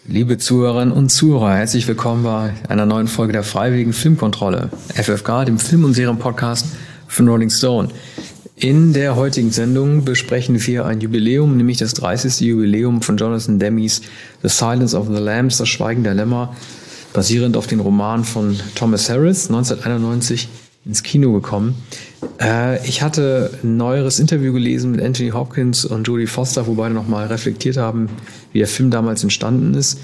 Liebe Zuhörerinnen und Zuhörer, herzlich willkommen bei einer neuen Folge der Freiwilligen Filmkontrolle, FFK, dem Film- und Serienpodcast von Rolling Stone. In der heutigen Sendung besprechen wir ein Jubiläum, nämlich das 30. Jubiläum von Jonathan Demme's The Silence of the Lambs, das Schweigen der Lämmer, basierend auf den Roman von Thomas Harris, 1991 ins Kino gekommen. Ich hatte ein neueres Interview gelesen mit Anthony Hopkins und Jodie Foster, wo beide nochmal reflektiert haben, wie der Film damals entstanden ist.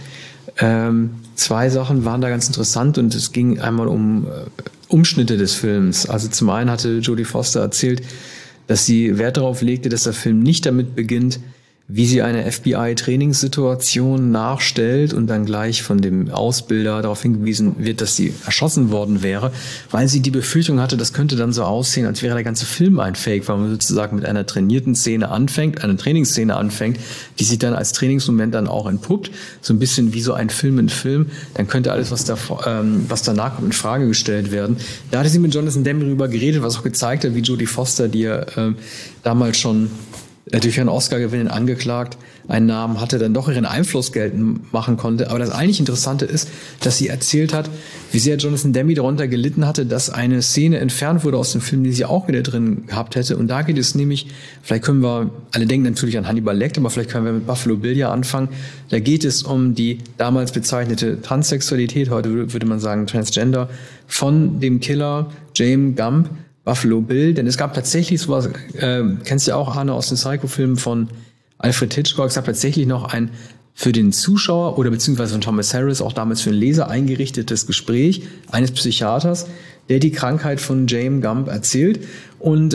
Zwei Sachen waren da ganz interessant und es ging einmal um Umschnitte des Films. Also zum einen hatte Jodie Foster erzählt, dass sie Wert darauf legte, dass der Film nicht damit beginnt, wie sie eine FBI-Trainingssituation nachstellt und dann gleich von dem Ausbilder darauf hingewiesen wird, dass sie erschossen worden wäre, weil sie die Befürchtung hatte, das könnte dann so aussehen, als wäre der ganze Film ein Fake, weil man sozusagen mit einer trainierten Szene anfängt, eine Trainingsszene anfängt, die sich dann als Trainingsmoment dann auch entpuppt, so ein bisschen wie so ein Film in Film, dann könnte alles, was danach kommt, in Frage gestellt werden. Da hatte sie mit Jonathan Demme darüber geredet, was auch gezeigt hat, wie Jodie Foster, die ja damals schon durch einen Oscar-Gewinn angeklagt, einen Namen hatte, dann doch ihren Einfluss geltend machen konnte. Aber das eigentlich Interessante ist, dass sie erzählt hat, wie sehr Jonathan Demme darunter gelitten hatte, dass eine Szene entfernt wurde aus dem Film, die sie auch wieder drin gehabt hätte. Und da geht es nämlich, vielleicht können wir, alle denken natürlich an Hannibal Lecter, aber vielleicht können wir mit Buffalo Bill ja anfangen. Da geht es um die damals bezeichnete Transsexualität, heute würde man sagen Transgender, von dem Killer James Gump, Buffalo Bill, denn es gab tatsächlich sowas, kennst du ja auch, Arne, aus den Psycho-Filmen von Alfred Hitchcock, es gab tatsächlich noch ein für den Zuschauer oder beziehungsweise von Thomas Harris auch damals für den Leser eingerichtetes Gespräch eines Psychiaters, der die Krankheit von James Gump erzählt. Und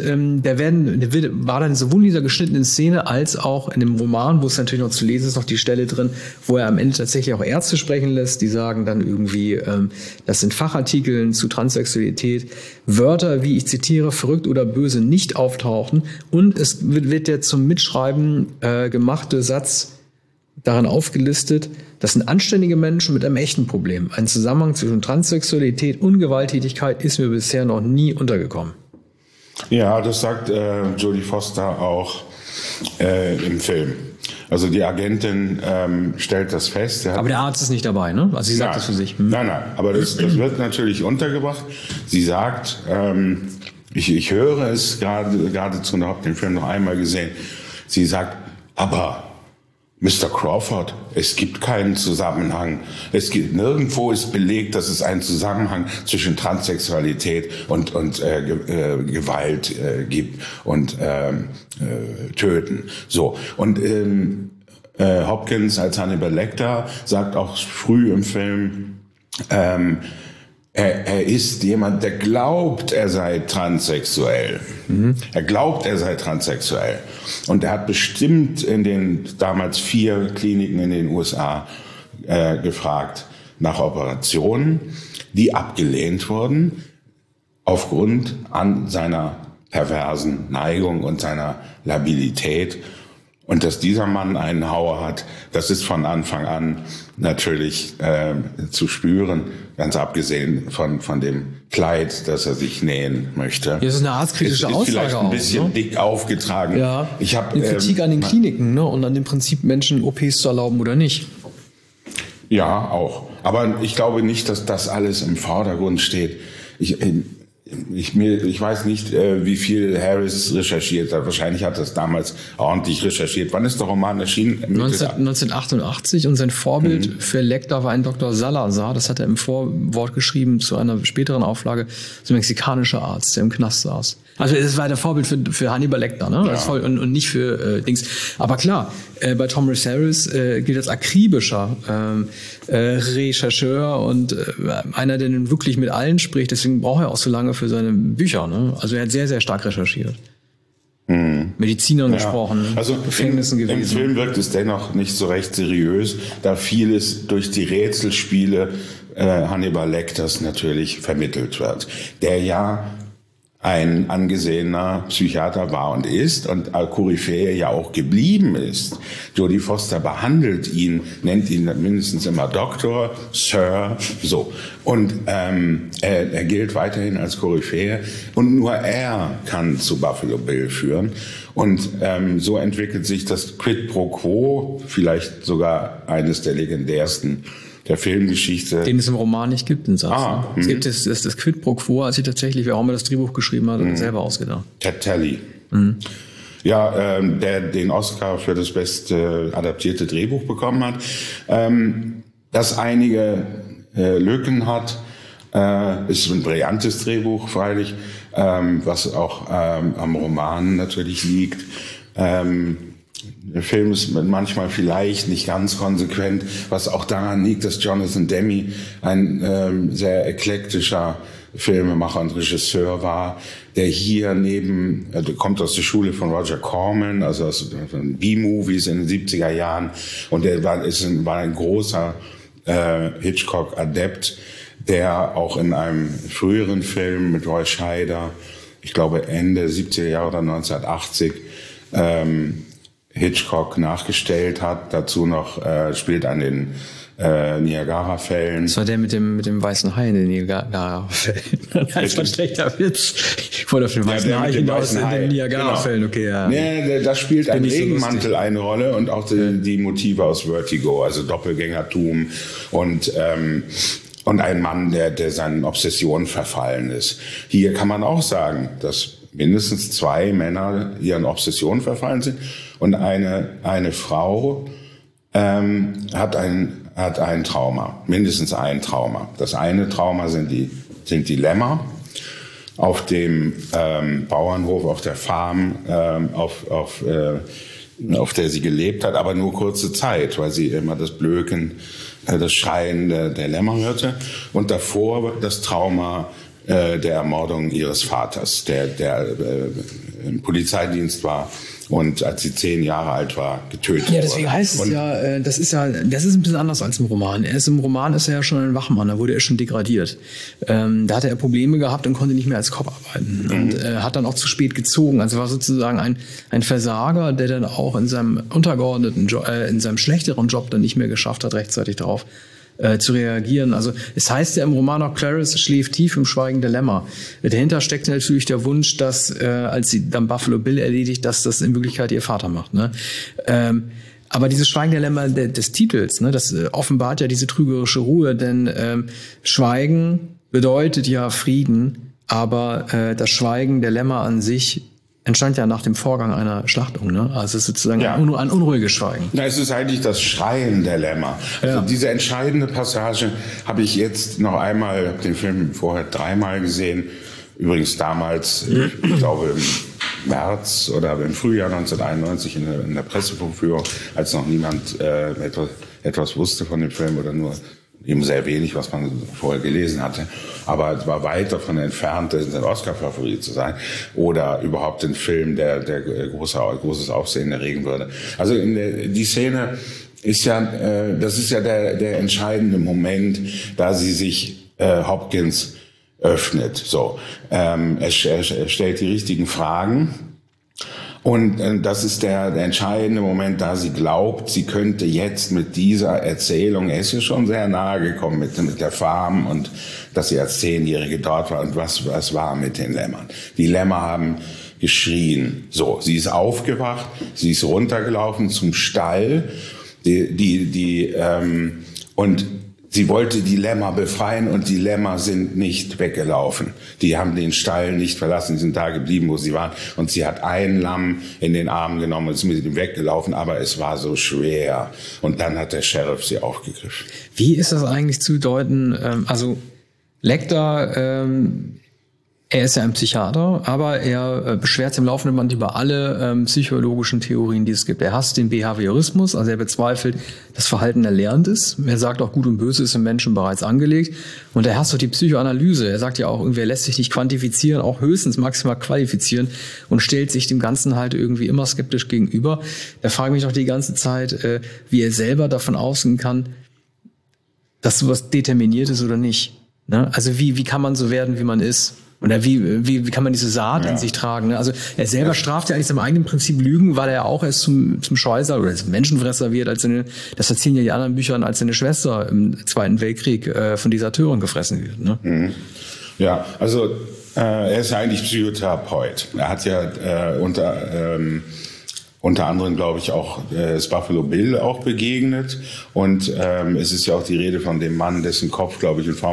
war dann sowohl in dieser geschnittenen Szene als auch in dem Roman, wo es natürlich noch zu lesen ist, noch die Stelle drin, wo er am Ende tatsächlich auch Ärzte sprechen lässt, die sagen dann irgendwie, dass in Fachartikeln zu Transsexualität Wörter, wie ich zitiere, verrückt oder böse nicht auftauchen. Und es wird der zum Mitschreiben gemachte Satz darin aufgelistet, das sind anständige Menschen mit einem echten Problem. Ein Zusammenhang zwischen Transsexualität und Gewalttätigkeit ist mir bisher noch nie untergekommen. Ja, das sagt Jodie Foster auch im Film. Also die Agentin stellt das fest. Aber der Arzt ist nicht dabei, ne? Also sie sagt das für sich. Nein, aber das wird natürlich untergebracht. Sie sagt, ich höre es geradezu, und habe den Film noch einmal gesehen, sie sagt, aber Mr. Crawford, es gibt keinen Zusammenhang. Nirgendwo ist belegt, dass es einen Zusammenhang zwischen Transsexualität und Gewalt gibt und Töten. So. Und Hopkins als Hannibal Lecter sagt auch früh im Film, er ist jemand, der glaubt, er sei transsexuell. Er glaubt, er sei transsexuell. Und er hat bestimmt in den damals 4 Kliniken in den USA gefragt nach Operationen, die abgelehnt wurden aufgrund an seiner perversen Neigung und seiner Labilität. Und dass dieser Mann einen Hauer hat, das ist von Anfang an natürlich zu spüren, ganz abgesehen von dem Kleid, das er sich nähen möchte. Das ist eine arztkritische Aussage. Ist vielleicht ein bisschen dick aufgetragen. Ja, ich habe eine Kritik an den Kliniken, ne, und an dem Prinzip, Menschen OPs zu erlauben oder nicht. Ja, auch. Aber ich glaube nicht, dass das alles im Vordergrund steht. Ich weiß nicht, wie viel Harris recherchiert hat. Wahrscheinlich hat er es damals ordentlich recherchiert. Wann ist der Roman erschienen? 1988 und sein Vorbild für Lecter war ein Dr. Salazar. Das hat er im Vorwort geschrieben zu einer späteren Auflage. So ein mexikanischer Arzt, der im Knast saß. Also es war der Vorbild für Hannibal Lecter, ne? Ja. Und nicht für Dings. Aber klar, bei Thomas Harris gilt als akribischer Rechercheur und einer, der nun wirklich mit allen spricht. Deswegen braucht er auch so lange für seine Bücher. Ne? Also er hat sehr, sehr stark recherchiert. Medizinern gesprochen, also Gefängnissen gewesen. Im Film wirkt es dennoch nicht so recht seriös, da vieles durch die Rätselspiele Hannibal Lecters natürlich vermittelt wird. Der ja ein angesehener Psychiater war und ist und Koryphäe ja auch geblieben ist. Jodie Foster behandelt ihn, nennt ihn mindestens immer Doktor, Sir, so. Und er gilt weiterhin als Koryphäe und nur er kann zu Buffalo Bill führen. Und so entwickelt sich das Quid pro Quo, vielleicht sogar eines der legendärsten der Filmgeschichte. Den es im Roman nicht gibt, den Satz. Es gibt das Quid pro Quo, als ich tatsächlich, wer auch mal das Drehbuch geschrieben hat, selber ausgedacht. Ted Talley. Ja, der den Oscar für das beste adaptierte Drehbuch bekommen hat. Das einige Lücken hat, ist ein brillantes Drehbuch, freilich, was auch am Roman natürlich liegt. Der Film ist manchmal vielleicht nicht ganz konsequent, was auch daran liegt, dass Jonathan Demme ein sehr eklektischer Filmemacher und Regisseur war, der hier kommt aus der Schule von Roger Corman, also aus B-Movies in den 70er Jahren, und der war ein großer Hitchcock-Adept, der auch in einem früheren Film mit Roy Scheider, ich glaube Ende 70er Jahre oder 1980, Hitchcock nachgestellt hat. Dazu noch spielt an den Niagara-Fällen. Das war der mit dem weißen Hai in den Niagara-Fällen. Das war ein schlechter Witz. Ich wollte auf den weißen Hai hinaus in den Niagara-Fällen. Okay, ja. Nee, da spielt ein Regenmantel eine Rolle und auch die Motive aus Vertigo, also Doppelgängertum und ein Mann, der seinen Obsessionen verfallen ist. Hier kann man auch sagen, dass mindestens 2 Männer ihren Obsessionen verfallen sind und eine Frau hat ein Trauma, mindestens ein Trauma. Das eine Trauma sind die Lämmer auf dem Bauernhof, auf der Farm, auf der sie gelebt hat, aber nur kurze Zeit, weil sie immer das Blöken, das Schreien der Lämmer hörte. Und davor das Trauma der Ermordung ihres Vaters, der im Polizeidienst war und als sie 10 Jahre alt war, getötet wurde. Ja, deswegen heißt es das ist ein bisschen anders als im Roman. Im Roman ist er ja schon ein Wachmann, da wurde er schon degradiert. Da hatte er Probleme gehabt und konnte nicht mehr als Cop arbeiten. Und hat dann auch zu spät gezogen. Also war sozusagen ein Versager, der dann auch in seinem untergeordneten Job, in seinem schlechteren Job dann nicht mehr geschafft hat, rechtzeitig darauf zu reagieren. Also es heißt ja im Roman auch, Clarice schläft tief im Schweigen der Lämmer. Dahinter steckt natürlich der Wunsch, dass, als sie dann Buffalo Bill erledigt, dass das in Wirklichkeit ihr Vater macht. Ne? Aber dieses Schweigen der Lämmer des Titels, ne, das offenbart ja diese trügerische Ruhe, denn Schweigen bedeutet ja Frieden, aber das Schweigen der Lämmer an sich entstand ja nach dem Vorgang einer Schlachtung, ne? Also es ist sozusagen ein unruhiges Schweigen. Na, es ist eigentlich das Schreien der Lämmer. Also diese entscheidende Passage habe ich jetzt noch einmal, habe den Film vorher 3-mal gesehen. Übrigens damals, ich glaube im März oder im Frühjahr 1991 in der Pressevorführung, als noch niemand etwas wusste von dem Film oder nur eben sehr wenig, was man vorher gelesen hatte. Aber es war weit davon entfernt, ein Oscar-Favorit zu sein oder überhaupt ein Film, der großes Aufsehen erregen würde. Also die Szene ist ja, das ist ja der entscheidende Moment, da sie sich Hopkins öffnet. So, er stellt die richtigen Fragen. Und das ist der entscheidende Moment, da sie glaubt, sie könnte jetzt mit dieser Erzählung, er ist ja schon sehr nahe gekommen mit der Farm und dass sie als 10-Jährige dort war und was war mit den Lämmern. Die Lämmer haben geschrien. So, sie ist aufgewacht, sie ist runtergelaufen zum Stall, und sie wollte die Lämmer befreien und die Lämmer sind nicht weggelaufen. Die haben den Stall nicht verlassen, sind da geblieben, wo sie waren. Und sie hat ein Lamm in den Arm genommen und ist mit ihm weggelaufen, aber es war so schwer. Und dann hat der Sheriff sie aufgegriffen. Wie ist das eigentlich zu deuten? Also Lecter, er ist ja ein Psychiater, aber er beschwert sich im laufenden Band über alle psychologischen Theorien, die es gibt. Er hasst den Behaviorismus, also er bezweifelt, dass Verhalten erlernt ist. Er sagt auch, Gut und Böse ist im Menschen bereits angelegt. Und er hasst auch die Psychoanalyse. Er sagt ja auch, irgendwie, er lässt sich nicht quantifizieren, auch höchstens maximal qualifizieren und stellt sich dem Ganzen halt irgendwie immer skeptisch gegenüber. Da frage ich mich doch die ganze Zeit, wie er selber davon ausgehen kann, dass sowas determiniert ist oder nicht. Ne? Also wie kann man so werden, wie man ist? Oder wie kann man diese Saat in sich tragen? Ne? Also er selber straft ja eigentlich seinem eigenen Prinzip Lügen, weil er auch erst zum Scheusal oder zum Menschenfresser wird, das erzählen ja die anderen Bücher, als seine Schwester im Zweiten Weltkrieg von Deserteuren gefressen wird. Ne? Mhm. Ja, also er ist ja eigentlich Psychotherapeut. Er hat ja unter anderem, glaube ich, auch das Buffalo Bill auch begegnet. Und es ist ja auch die Rede von dem Mann, dessen Kopf, glaube ich, in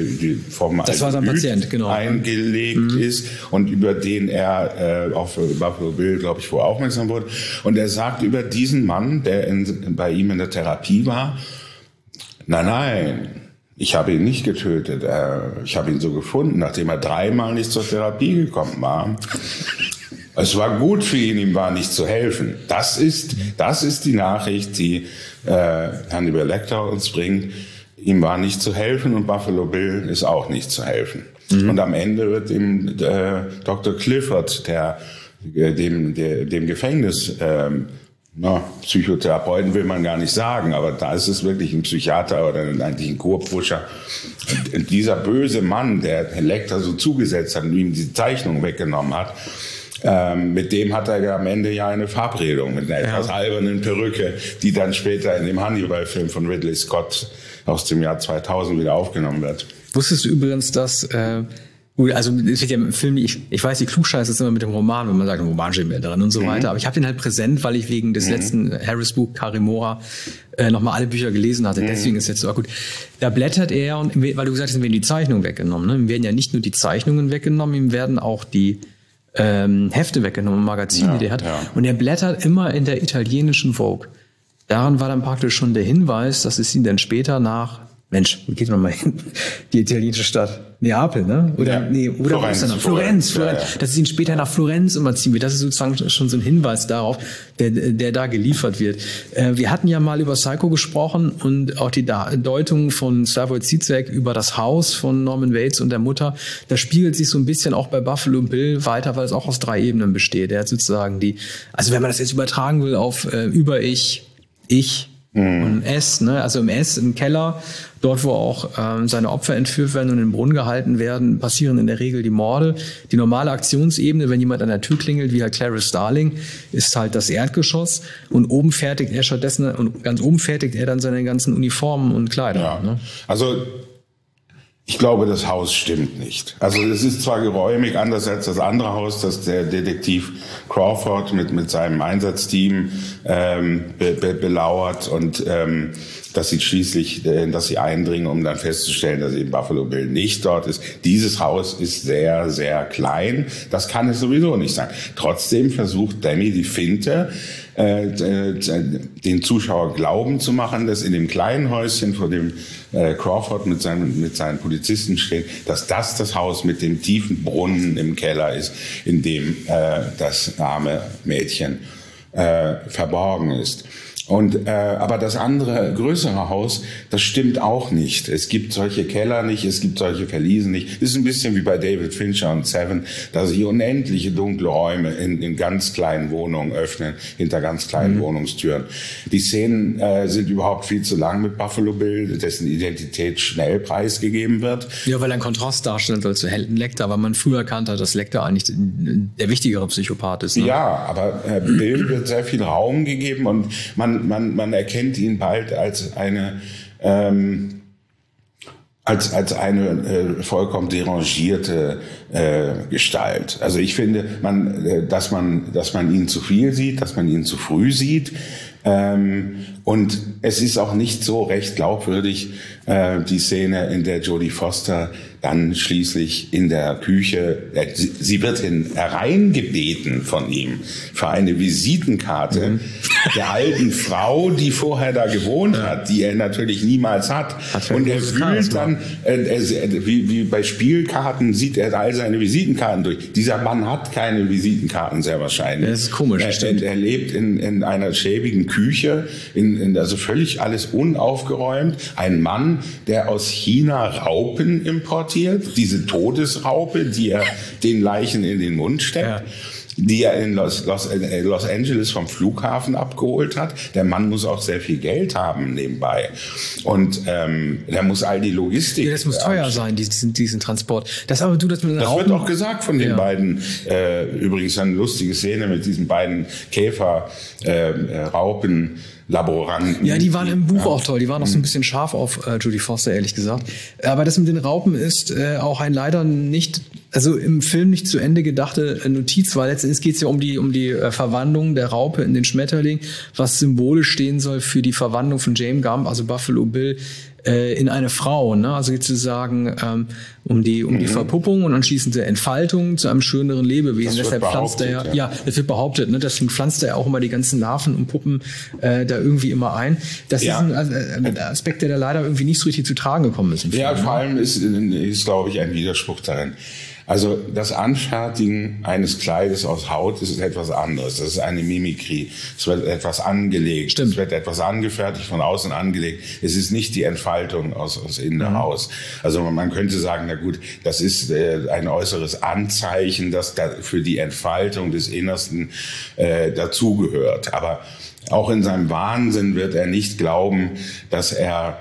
Patient, genau, eingelegt ist und über den er auf Buffalo Bill, glaube ich, wohl aufmerksam wurde. Und er sagt über diesen Mann, der bei ihm in der Therapie war, nein, ich habe ihn nicht getötet. Ich habe ihn so gefunden, nachdem er 3-mal nicht zur Therapie gekommen war. Es war gut für ihn, ihm war nicht zu helfen. Das ist die Nachricht, die Hannibal Lecter uns bringt. Ihm war nicht zu helfen und Buffalo Bill ist auch nicht zu helfen. Und am Ende wird ihm Dr. Clifford, dem Gefängnis, Psychotherapeuten will man gar nicht sagen, aber da ist es wirklich ein Psychiater oder eigentlich ein Kurpfuscher. Dieser böse Mann, der Lecter so zugesetzt hat und ihm die Zeichnung weggenommen hat, mit dem hat er ja am Ende ja eine Verabredung mit einer etwas albernen Perücke, die dann später in dem Hannibal-Film von Ridley Scott aus dem Jahr 2000 wieder aufgenommen wird. Wusstest du übrigens, dass also es wird ja im Film, ich weiß, die Klugscheiße ist immer mit dem Roman, wenn man sagt, im Roman steht mehr drin und so weiter, aber ich habe den halt präsent, weil ich wegen des letzten Harris-Buch Karimora nochmal alle Bücher gelesen hatte, deswegen ist jetzt so gut. Da blättert er, und weil du gesagt hast, ihm werden die Zeichnungen weggenommen, ne? Ihm werden ja nicht nur die Zeichnungen weggenommen, ihm werden auch die Hefte weggenommen, Magazine, die er hat. Ja. Und er blättert immer in der italienischen Vogue. Daran war dann praktisch schon der Hinweis, dass es ihn dann später nach, Mensch, wo geht man mal hin? Die italienische Stadt. Neapel, ne? Oder Florenz. Ja, ja. Dass es ihn später nach Florenz immer ziehen wird. Das ist sozusagen schon so ein Hinweis darauf, der da geliefert wird. Wir hatten ja mal über Psycho gesprochen und auch die Deutung von Slavoj Zizek über das Haus von Norman Bates und der Mutter. Das spiegelt sich so ein bisschen auch bei Buffalo Bill weiter, weil es auch aus 3 Ebenen besteht. Er hat sozusagen also wenn man das jetzt übertragen will auf über-Ich, und S, ne? Also im S, im Keller, dort wo auch seine Opfer entführt werden und in den Brunnen gehalten werden, passieren in der Regel die Morde. Die normale Aktionsebene, wenn jemand an der Tür klingelt, wie halt Clarice Starling, ist halt das Erdgeschoss und oben fertigt er stattdessen, und ganz oben fertigt er dann seine ganzen Uniformen und Kleider. Ja. Ne? Also ich glaube, das Haus stimmt nicht. Also es ist zwar geräumig, anders als das andere Haus, das der Detektiv Crawford mit seinem Einsatzteam belauert, und dass sie eindringen, um dann festzustellen, dass eben Buffalo Bill nicht dort ist. Dieses Haus ist sehr, sehr klein. Das kann es sowieso nicht sein. Trotzdem versucht Demi die Finte, den Zuschauer glauben zu machen, dass in dem kleinen Häuschen, vor dem Crawford mit seinen Polizisten steht, dass das Haus mit dem tiefen Brunnen im Keller ist, in dem das arme Mädchen verborgen ist. Und aber das andere, größere Haus, das stimmt auch nicht. Es gibt solche Keller nicht, es gibt solche Verliesen nicht. Es ist ein bisschen wie bei David Fincher und Seven, dass sich unendliche dunkle Räume in ganz kleinen Wohnungen öffnen, hinter ganz kleinen Wohnungstüren. Die Szenen sind überhaupt viel zu lang mit Buffalo Bill, dessen Identität schnell preisgegeben wird. Ja, weil er einen Kontrast darstellen soll zu Lecter, weil man früher erkannt hat, dass Lecter eigentlich der wichtigere Psychopath ist. Ne? Ja, aber Bill wird sehr viel Raum gegeben und man erkennt ihn bald als eine vollkommen derangierte Gestalt. Also ich finde, dass man ihn zu viel sieht, dass man ihn zu früh sieht. Und es ist auch nicht so recht glaubwürdig, die Szene, in der Jodie Foster dann schließlich in der Küche, sie wird hereingebeten von ihm für eine Visitenkarte der alten Frau, die vorher da gewohnt hat, die er natürlich niemals hat. Und er wühlt dann, wie bei Spielkarten, sieht er all seine Visitenkarten durch. Dieser Mann hat keine Visitenkarten, sehr wahrscheinlich. Das ist komisch. Er lebt in einer schäbigen Küche, also völlig alles unaufgeräumt. Ein Mann, der aus China Raupen importiert, diese Todesraupe, die er den Leichen in den Mund steckt. die er in Los Angeles vom Flughafen abgeholt hat. Der Mann muss auch sehr viel Geld haben nebenbei. Und der muss all die Logistik... Ja, das muss teuer sein, diesen Transport. Das wird auch gesagt von den beiden. Übrigens eine lustige Szene mit diesen beiden Käfer-Raupen. Laboranten. Ja, die waren im Buch auch toll. Die waren auch so ein bisschen scharf auf Jodie Foster, ehrlich gesagt. Aber das mit den Raupen ist auch ein leider nicht, also im Film nicht zu Ende gedachte Notiz, weil letztendlich geht es ja um die Verwandlung der Raupe in den Schmetterling, was symbolisch stehen soll für die Verwandlung von James Gump, also Buffalo Bill, in eine Frau, ne? Also sozusagen um die Verpuppung und anschließend der Entfaltung zu einem schöneren Lebewesen. Deshalb pflanzt er das wird behauptet, ne? Deswegen pflanzt er auch immer die ganzen Larven und Puppen da irgendwie immer ein. Das ist ein Aspekt, der da leider irgendwie nicht so richtig zu tragen gekommen ist. Ja, vor allem ist glaube ich, ein Widerspruch darin. Also das Anfertigen eines Kleides aus Haut ist etwas anderes. Das ist eine Mimikrie. Es wird etwas angelegt. Stimmt. Es wird etwas angefertigt, von außen angelegt. Es ist nicht die Entfaltung aus innen heraus. Also man könnte sagen, na gut, das ist ein äußeres Anzeichen, das da für die Entfaltung des Innersten dazugehört. Aber auch in seinem Wahnsinn wird er nicht glauben, dass er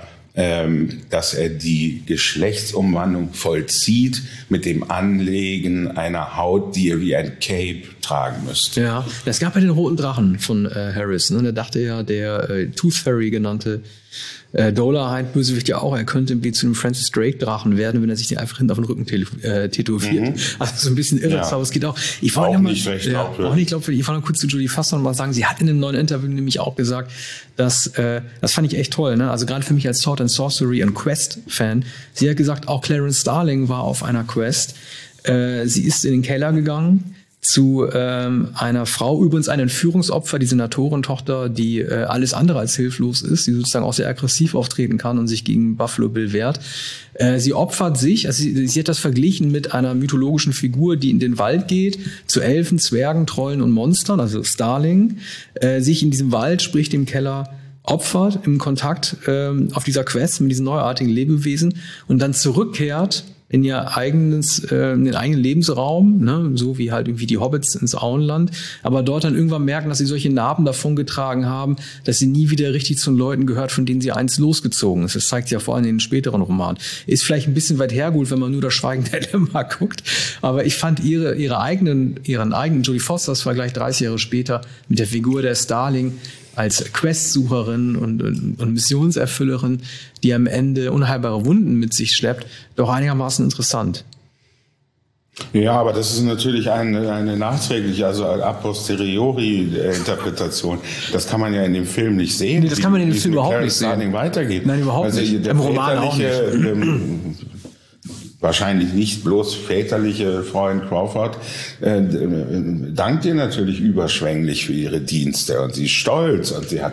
die Geschlechtsumwandlung vollzieht mit dem Anlegen einer Haut, die er wie ein Cape tragen müsste. Ja, es gab ja den roten Drachen von Harris. Ne? Da dachte ja der Tooth Fairy genannte Dolarhyde-Bösewicht ja auch, er könnte irgendwie zu einem Francis Drake-Drachen werden, wenn er sich den einfach hinten auf den Rücken tätowiert. Also so ein bisschen irre, aber es geht auch. Ich auch nicht recht glaubwürdig. Ich wollte noch kurz zu Jodie Foster noch mal sagen, sie hat in einem neuen Interview nämlich auch gesagt, dass, das fand ich echt toll, ne? Also gerade für mich als Sword and Sorcery und Quest-Fan, sie hat gesagt, auch Clarence Starling war auf einer Quest. Sie ist in den Keller gegangen zu einer Frau, übrigens ein Entführungsopfer, die Senatorentochter, die alles andere als hilflos ist, die sozusagen auch sehr aggressiv auftreten kann und sich gegen Buffalo Bill wehrt. Sie opfert sich, also sie hat das verglichen mit einer mythologischen Figur, die in den Wald geht, zu Elfen, Zwergen, Trollen und Monstern, also Starling, sich in diesem Wald, sprich dem Keller, opfert im Kontakt auf dieser Quest mit diesen neuartigen Lebewesen und dann zurückkehrt in den eigenen Lebensraum, ne, so wie halt irgendwie die Hobbits ins Auenland, aber dort dann irgendwann merken, dass sie solche Narben davongetragen haben, dass sie nie wieder richtig zu den Leuten gehört, von denen sie einst losgezogen ist. Das zeigt ja vor allem in den späteren Romanen. Ist vielleicht ein bisschen weit hergeholt, wenn man nur das Schweigen der Lämmer guckt, aber ich fand ihren eigenen Jodie Fosters Vergleich 30 Jahre später mit der Figur der Starling als Questsucherin und Missionserfüllerin, die am Ende unheilbare Wunden mit sich schleppt, doch einigermaßen interessant. Ja, aber das ist natürlich eine nachträgliche, also a posteriori Interpretation. Das kann man ja in dem Film nicht sehen. Nee, das kann man in dem Film überhaupt nicht sehen. Weitergeht. Nein, überhaupt nicht. Der im Roman auch nicht. Wahrscheinlich nicht bloß väterliche Freund Crawford, dankt ihr natürlich überschwänglich für ihre Dienste und sie ist stolz und sie hat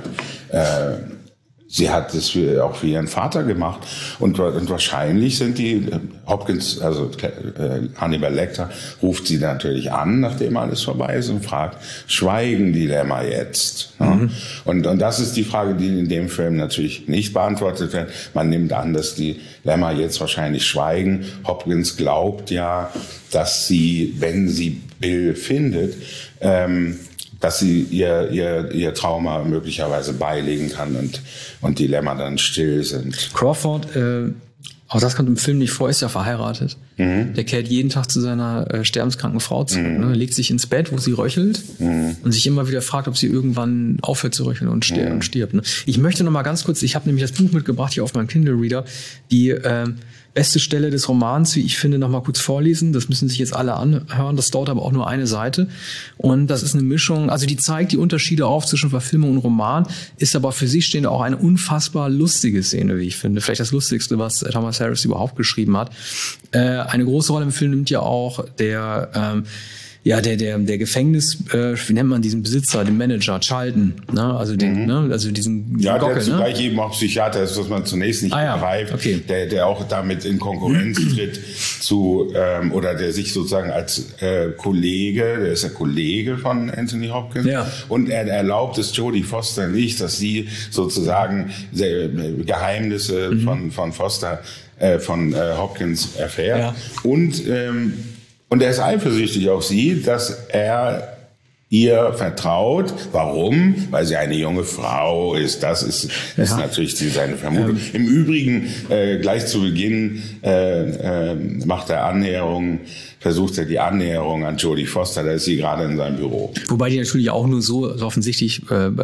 es auch für ihren Vater gemacht und wahrscheinlich sind die Hopkins, also Hannibal Lecter, ruft sie natürlich an, nachdem alles vorbei ist und fragt, schweigen die Lämmer jetzt? Mhm. Und das ist die Frage, die in dem Film natürlich nicht beantwortet wird. Man nimmt an, dass die Lämmer jetzt wahrscheinlich schweigen. Hopkins glaubt ja, dass sie, wenn sie Bill findet, dass sie ihr Trauma möglicherweise beilegen kann und die Lämmer dann still sind. Crawford, auch das kommt im Film nicht vor, ist ja verheiratet. Mhm. Der kehrt jeden Tag zu seiner sterbenskranken Frau zurück. Ne? Legt sich ins Bett, wo sie röchelt und sich immer wieder fragt, ob sie irgendwann aufhört zu röcheln und stirbt. Ne? Ich möchte noch mal ganz kurz, ich habe nämlich das Buch mitgebracht hier auf meinem Kindle-Reader, die beste Stelle des Romans, wie ich finde, noch mal kurz vorlesen. Das müssen sich jetzt alle anhören. Das dauert aber auch nur eine Seite. Und das ist eine Mischung, also die zeigt die Unterschiede auf zwischen Verfilmung und Roman, ist aber für sich stehend auch eine unfassbar lustige Szene, wie ich finde. Vielleicht das Lustigste, was Thomas Harris überhaupt geschrieben hat. Eine große Rolle im Film nimmt ja auch der Gefängnis, wie nennt man diesen Besitzer, den Manager, Charlton, ne? Also diesen ja, Gockel, der zugleich eben auch Psychiater ist, was man zunächst nicht begreift, okay. der auch damit in Konkurrenz tritt oder der sich sozusagen als Kollege, der ist der Kollege von Anthony Hopkins, und er erlaubt es Jodie Foster nicht, dass sie sozusagen Geheimnisse von Hopkins erfährt und er ist eifersüchtig auf sie, dass er ihr vertraut. Warum? Weil sie eine junge Frau ist. Das ist natürlich seine Vermutung. Im Übrigen, gleich zu Beginn versucht er die Annäherung an Jodie Foster. Da ist sie gerade in seinem Büro. Wobei die natürlich auch nur so offensichtlich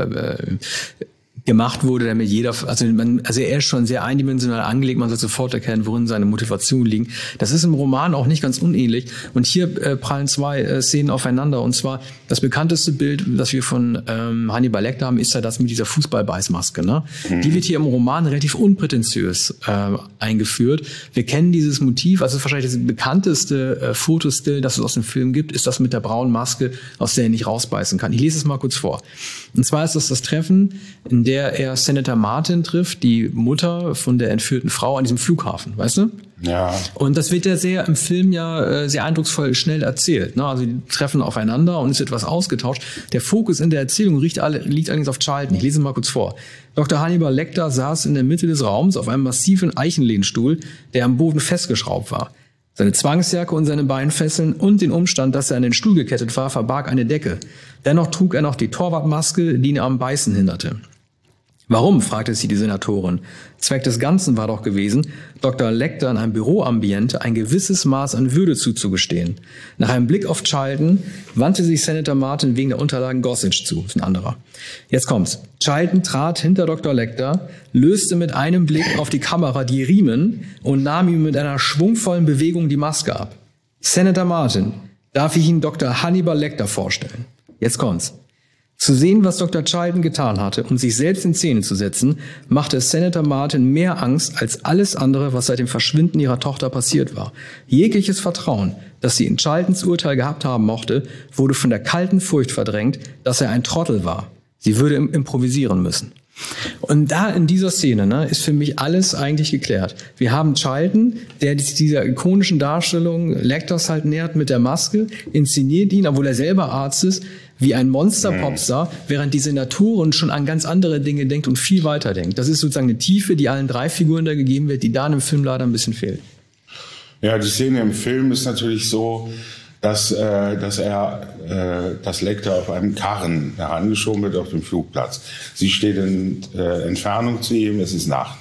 gemacht wurde, damit jeder, also er ist schon sehr eindimensional angelegt, man soll sofort erkennen, worin seine Motivationen liegen. Das ist im Roman auch nicht ganz unähnlich. Und hier prallen zwei Szenen aufeinander. Und zwar das bekannteste Bild, das wir von Hannibal Lecter haben, ist ja das mit dieser Fußballbeißmaske. Ne? Die wird hier im Roman relativ unprätentiös eingeführt. Wir kennen dieses Motiv, also wahrscheinlich das bekannteste Fotostill, das es aus dem Film gibt, ist das mit der braunen Maske, aus der er nicht rausbeißen kann. Ich lese es mal kurz vor. Und zwar ist das Treffen, in der er Senator Martin trifft, die Mutter von der entführten Frau an diesem Flughafen, weißt du? Ja. Und das wird ja im Film sehr eindrucksvoll schnell erzählt. Ne? Also die treffen aufeinander und es wird was ausgetauscht. Der Fokus in der Erzählung liegt allerdings auf Charlton. Ich lese mal kurz vor. Dr. Hannibal Lecter saß in der Mitte des Raums auf einem massiven Eichenlehnstuhl, der am Boden festgeschraubt war. Seine Zwangsjacke und seine Beinfesseln und den Umstand, dass er an den Stuhl gekettet war, verbarg eine Decke. Dennoch trug er noch die Torwartmaske, die ihn am Beißen hinderte. Warum, fragte sie die Senatorin. Zweck des Ganzen war doch gewesen, Dr. Lecter in einem Büroambiente ein gewisses Maß an Würde zuzugestehen. Nach einem Blick auf Charlton wandte sich Senator Martin wegen der Unterlagen Gossage zu. Das ist ein anderer. Jetzt kommt's. Charlton trat hinter Dr. Lecter, löste mit einem Blick auf die Kamera die Riemen und nahm ihm mit einer schwungvollen Bewegung die Maske ab. Senator Martin, darf ich Ihnen Dr. Hannibal Lecter vorstellen? Jetzt kommt's. Zu sehen, was Dr. Charlton getan hatte und sich selbst in Szene zu setzen, machte Senator Martin mehr Angst als alles andere, was seit dem Verschwinden ihrer Tochter passiert war. Jegliches Vertrauen, das sie in Charltons Urteil gehabt haben mochte, wurde von der kalten Furcht verdrängt, dass er ein Trottel war. Sie würde improvisieren müssen. Und da in dieser Szene ist für mich alles eigentlich geklärt. Wir haben Charlton, der dieser ikonischen Darstellung Lecters halt nähert mit der Maske, inszeniert ihn, obwohl er selber Arzt ist, wie ein Monster-Popstar, während die Senatorin schon an ganz andere Dinge denkt und viel weiter denkt. Das ist sozusagen eine Tiefe, die allen drei Figuren da gegeben wird, die da in dem Film leider ein bisschen fehlt. Ja, die Szene im Film ist natürlich so, dass Lecter auf einem Karren herangeschoben wird auf dem Flugplatz. Sie steht in Entfernung zu ihm, es ist Nacht.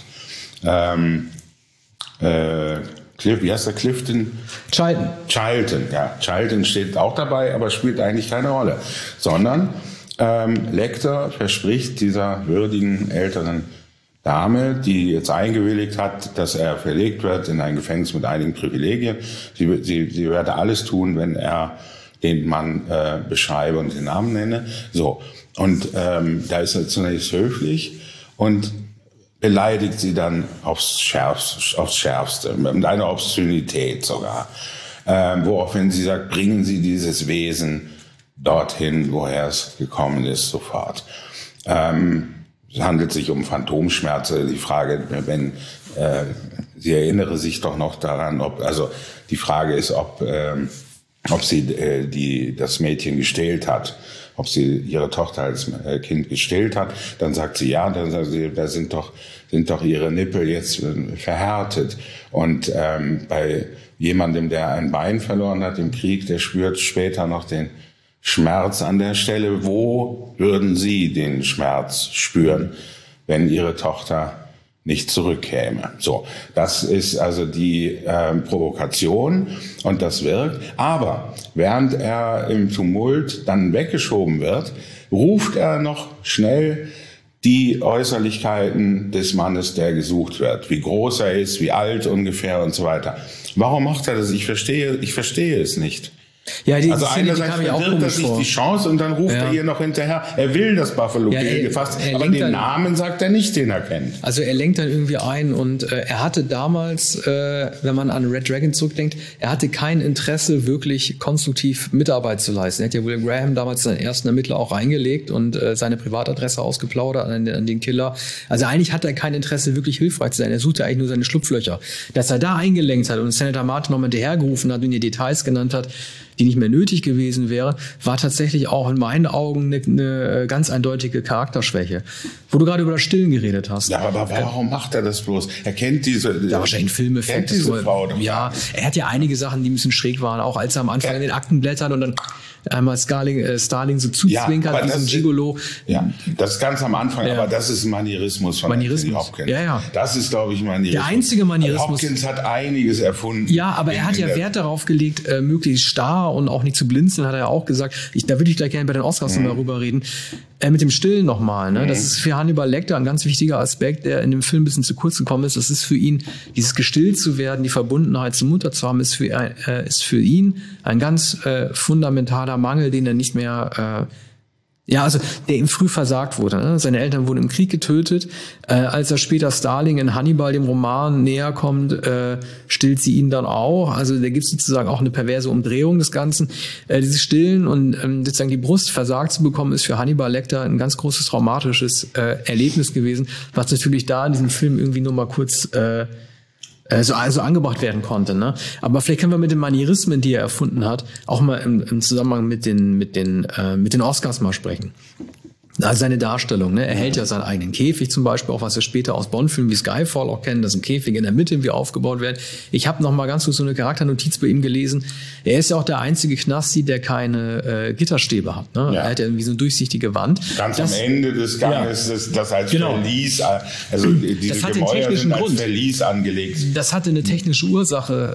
Wie heißt der? Clifton? Charlton, ja. Charlton steht auch dabei, aber spielt eigentlich keine Rolle. Sondern Lecter verspricht dieser würdigen älteren Dame, die jetzt eingewilligt hat, dass er verlegt wird in ein Gefängnis mit einigen Privilegien. Sie werde alles tun, wenn er den Mann beschreibe und den Namen nenne. So. Und da ist er zunächst höflich und beleidigt sie dann aufs Schärfste, mit einer Obszönität sogar. Woraufhin sie sagt, bringen Sie dieses Wesen dorthin, woher es gekommen ist, sofort. Es handelt sich um Phantomschmerzen. Die Frage, sie erinnere sich doch noch daran, die Frage ist, ob sie das Mädchen gestillt hat, ob sie ihre Tochter als Kind gestillt hat. Dann sagt sie ja, dann sagt sie, da sind doch ihre Nippel jetzt verhärtet. Und bei jemandem, der ein Bein verloren hat im Krieg, der spürt später noch den Schmerz an der Stelle. Wo würden Sie den Schmerz spüren, wenn Ihre Tochter nicht zurückkäme? So, das ist also die Provokation und das wirkt. Aber während er im Tumult dann weggeschoben wird, ruft er noch schnell die Äußerlichkeiten des Mannes, der gesucht wird. Wie groß er ist, wie alt ungefähr und so weiter. Warum macht er das? Ich verstehe es nicht. Ja, also einerseits verdirbt er sich die Chance und dann ruft er ihr noch hinterher, er will das Buffalo Bill gefasst, aber den Namen sagt er nicht, den er kennt. Also er lenkt dann irgendwie ein und er hatte damals, wenn man an Red Dragon zurückdenkt, er hatte kein Interesse, wirklich konstruktiv Mitarbeit zu leisten. Er hat ja William Graham damals seinen ersten Ermittler auch reingelegt und seine Privatadresse ausgeplaudert an den Killer. Also eigentlich hat er kein Interesse, wirklich hilfreich zu sein. Er suchte eigentlich nur seine Schlupflöcher. Dass er da eingelenkt hat und Senator Martin nochmal hinterhergerufen hat und ihr Details genannt hat, die nicht mehr nötig gewesen wäre, war tatsächlich auch in meinen Augen eine ganz eindeutige Charakterschwäche. Wo du gerade über das Stillen geredet hast. Ja, aber warum macht er das bloß? Er kennt diese... Ja, wahrscheinlich ein Filmeffekt. Frau. Ja, er hat ja einige Sachen, die ein bisschen schräg waren, auch als er am Anfang in den Akten blättert und dann einmal Starling so zuzwinkert, wie so ein Gigolo. Ja, das ist ganz am Anfang, aber das ist ein Manierismus von Anthony Hopkins. Ja. Das ist, glaube ich, Manierismus. Der einzige Manierismus. Hopkins hat einiges erfunden. Ja, aber er hat ja Wert darauf gelegt, möglichst starr und auch nicht zu blinzeln, hat er ja auch gesagt. Da würde ich gleich gerne bei den Oscars nochmal rüber reden. Mit dem Stillen nochmal, ne? Das ist für Hannibal Lecter ein ganz wichtiger Aspekt, der in dem Film ein bisschen zu kurz gekommen ist. Das ist für ihn, dieses gestillt zu werden, die Verbundenheit zur Mutter zu haben, ist für ihn ein ganz fundamentaler Mangel, den er nicht mehr der ihm früh versagt wurde. Ne? Seine Eltern wurden im Krieg getötet. Als er später Starling in Hannibal, dem Roman, näher kommt, stillt sie ihn dann auch. Also da gibt es sozusagen auch eine perverse Umdrehung des Ganzen. Dieses Stillen und sozusagen die Brust versagt zu bekommen, ist für Hannibal Lecter ein ganz großes traumatisches Erlebnis gewesen, was natürlich da in diesem Film irgendwie nur mal kurz so angebracht werden konnte, ne? Aber vielleicht können wir mit den Manierismen, die er erfunden hat, auch mal im Zusammenhang mit den Oscars mal sprechen. Also seine Darstellung, ne? Er hält ja seinen eigenen Käfig zum Beispiel, auch was wir später aus Bond-Filmen wie Skyfall auch kennen, dass ein Käfig in der Mitte irgendwie aufgebaut wird. Ich habe noch mal ganz kurz so eine Charakternotiz bei ihm gelesen. Er ist ja auch der einzige Knasti, der keine Gitterstäbe hat. Ne? Ja. Er hat ja irgendwie so eine durchsichtige Wand. Ganz am Ende des Ganges, das als Verlies, also diese Gemäuer sind als Verlies angelegt. Das hatte eine technische Ursache,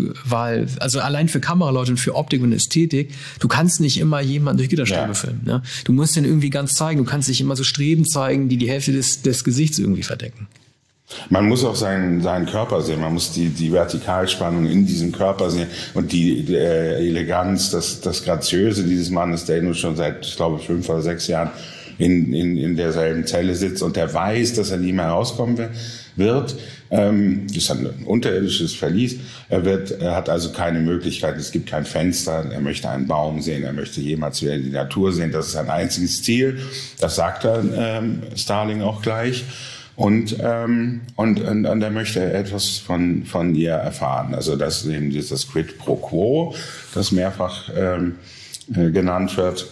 also allein für Kameraleute und für Optik und Ästhetik. Du kannst nicht immer jemanden durch Gitterstäbe filmen. Ne? Du musst den irgendwie ganz zeigen. Du kannst nicht immer so Streben zeigen, die Hälfte des Gesichts irgendwie verdecken. Man muss auch seinen Körper sehen. Man muss die Vertikalspannung in diesem Körper sehen und die Eleganz, das Graziöse dieses Mannes, der nun schon seit, ich glaube, 5 oder 6 Jahren in derselben Zelle sitzt und der weiß, dass er nie mehr rauskommen wird. Das ist ein unterirdisches Verlies. Er hat also keine Möglichkeit, es gibt kein Fenster, er möchte einen Baum sehen, er möchte jemals wieder die Natur sehen. Das ist sein einziges Ziel. Das sagt er Starling auch gleich. Und er möchte etwas von ihr erfahren. Also das ist eben dieses Quid pro quo, das mehrfach genannt wird.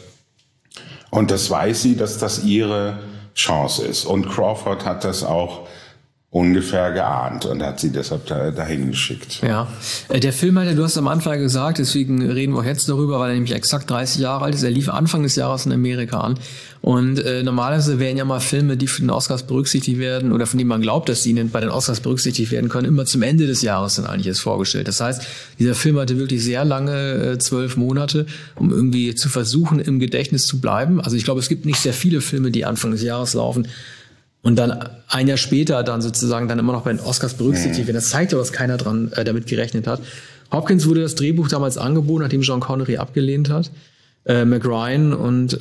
Und das weiß sie, dass das ihre Chance ist. Und Crawford hat das auch ungefähr geahnt und hat sie deshalb dahin geschickt. Ja, der Film du hast am Anfang gesagt, deswegen reden wir auch jetzt darüber, weil er nämlich exakt 30 Jahre alt ist. Er lief Anfang des Jahres in Amerika an. Und normalerweise werden ja mal Filme, die für den Oscars berücksichtigt werden oder von denen man glaubt, dass sie bei den Oscars berücksichtigt werden können, immer zum Ende des Jahres dann eigentlich erst vorgestellt. Das heißt, dieser Film hatte wirklich sehr lange, 12 Monate, um irgendwie zu versuchen, im Gedächtnis zu bleiben. Also ich glaube, es gibt nicht sehr viele Filme, die Anfang des Jahres laufen und dann ein Jahr später dann sozusagen dann immer noch bei den Oscars berücksichtigt werden. Das zeigt ja, dass keiner damit gerechnet hat. Hopkins wurde das Drehbuch damals angeboten, nachdem Sean Connery abgelehnt hat. Meg Ryan und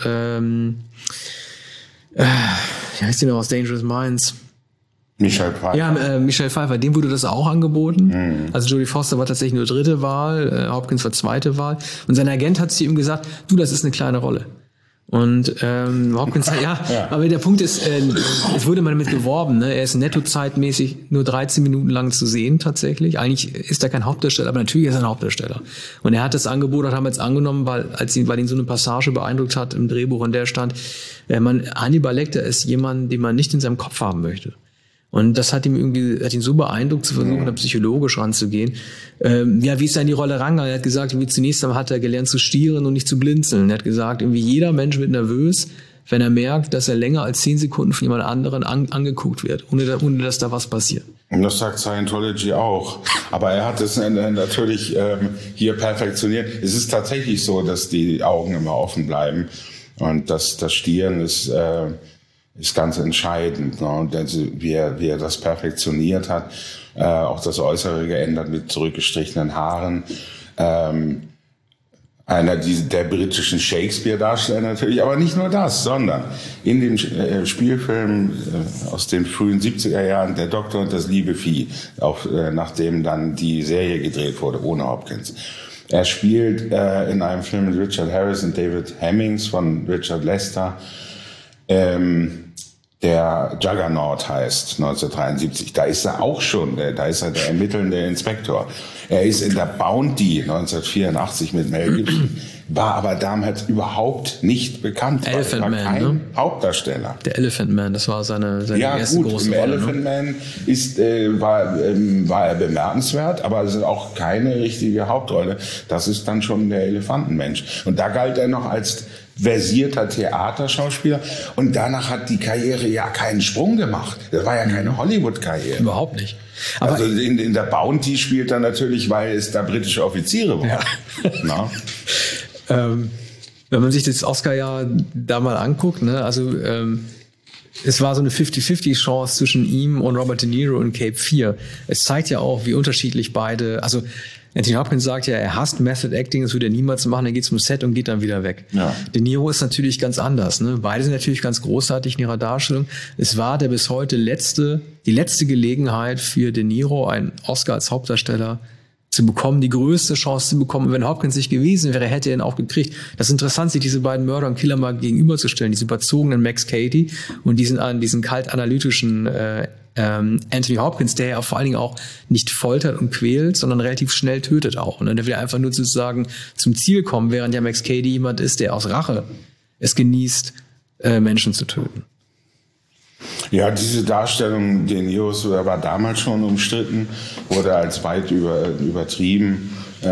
wie heißt die noch aus Dangerous Minds? Michelle Pfeiffer. Ja, Michelle Pfeiffer, dem wurde das auch angeboten. Also Jodie Foster war tatsächlich nur 3. Wahl, Hopkins war 2. Wahl. Und sein Agent hat zu ihm gesagt, du, das ist eine kleine Rolle. Und Hopkins sagt, aber der Punkt ist, es wurde mal damit geworben, ne? Er ist nettozeitmäßig nur 13 Minuten lang zu sehen tatsächlich. Eigentlich ist er kein Hauptdarsteller, aber natürlich ist er ein Hauptdarsteller. Und er hat das Angebot damals angenommen, weil ihn so eine Passage beeindruckt hat im Drehbuch, in der stand, Hannibal Lecter ist jemand, den man nicht in seinem Kopf haben möchte. Und das hat ihn so beeindruckt, zu versuchen, da psychologisch ranzugehen. Wie ist da in die Rolle rangegangen? Er hat gesagt, zunächst einmal hat er gelernt zu stieren und nicht zu blinzeln. Er hat gesagt, jeder Mensch wird nervös, wenn er merkt, dass er länger als 10 Sekunden von jemand anderen angeguckt wird, ohne dass da was passiert. Und das sagt Scientology auch. Aber er hat es natürlich hier perfektioniert. Es ist tatsächlich so, dass die Augen immer offen bleiben. Und das Stieren ist ganz entscheidend. Ne? Und wie er das perfektioniert hat, auch das Äußere geändert mit zurückgestrichenen Haaren. Einer der britischen Shakespeare-Darsteller natürlich, aber nicht nur das, sondern in dem Spielfilm aus den frühen 70er Jahren, Der Doktor und das liebe Vieh, auch nachdem dann die Serie gedreht wurde, ohne Hopkins. Er spielt in einem Film mit Richard Harris und David Hemmings von Richard Lester, der Juggernaut heißt, 1973. Da ist er auch schon, da ist er der ermittelnde Inspektor. Er ist in der Bounty 1984 mit Mel Gibson war aber damals überhaupt nicht bekannt. Elephant Man, kein ne? Hauptdarsteller. Der Elephant Man, das war seine erste große im Rolle. Elephant Man war er bemerkenswert, aber es ist auch keine richtige Hauptrolle. Das ist dann schon der Elefantenmensch. Und da galt er noch als versierter Theaterschauspieler. Und danach hat die Karriere ja keinen Sprung gemacht. Das war ja keine Hollywood-Karriere. Überhaupt nicht. Aber also in der Bounty spielt er natürlich, weil es da britische Offiziere waren. Ja. Wenn man sich das Oscar-Jahr da mal anguckt, ne, also es war so eine 50-50 Chance zwischen ihm und Robert De Niro in Cape 4. Es zeigt ja auch, wie unterschiedlich beide, also Anthony Hopkins sagt ja, er hasst Method Acting, das würde er niemals machen, er geht zum Set und geht dann wieder weg. Ja. De Niro ist natürlich ganz anders, ne? Beide sind natürlich ganz großartig in ihrer Darstellung. Es war die letzte Gelegenheit für De Niro, einen Oscar als Hauptdarsteller zu bekommen, die größte Chance zu bekommen. Und wenn Hopkins nicht gewesen wäre, hätte er ihn auch gekriegt. Das ist interessant, sich diese beiden Mörder und Killer mal gegenüberzustellen, diese überzogenen Max Cady und diesen kalt analytischen Anthony Hopkins, der ja vor allen Dingen auch nicht foltert und quält, sondern relativ schnell tötet auch. Und der will einfach nur sozusagen zum Ziel kommen, während ja Max Cady jemand ist, der aus Rache es genießt, Menschen zu töten. Ja, diese Darstellung De Niros war damals schon umstritten, wurde als weit übertrieben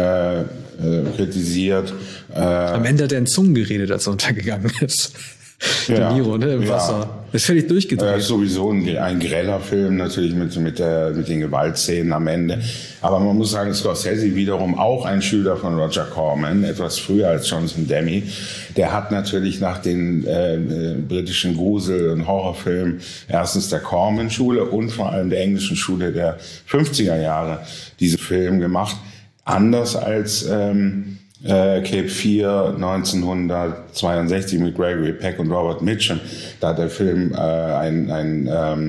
kritisiert. Am Ende hat er in Zungen geredet, als er untergegangen ist. Ja, De Niro, ne, im Wasser. Das ist völlig durchgedreht. Sowieso ein greller Film, natürlich mit den Gewaltszenen am Ende. Aber man muss sagen, Scorsese wiederum auch ein Schüler von Roger Corman, etwas früher als Jonathan Demme. Der hat natürlich nach den britischen Grusel- und Horrorfilmen erstens der Corman-Schule und vor allem der englischen Schule der 50er Jahre diese Film gemacht. Anders als Cape 4 1962 mit Gregory Peck und Robert Mitchum, da der Film ein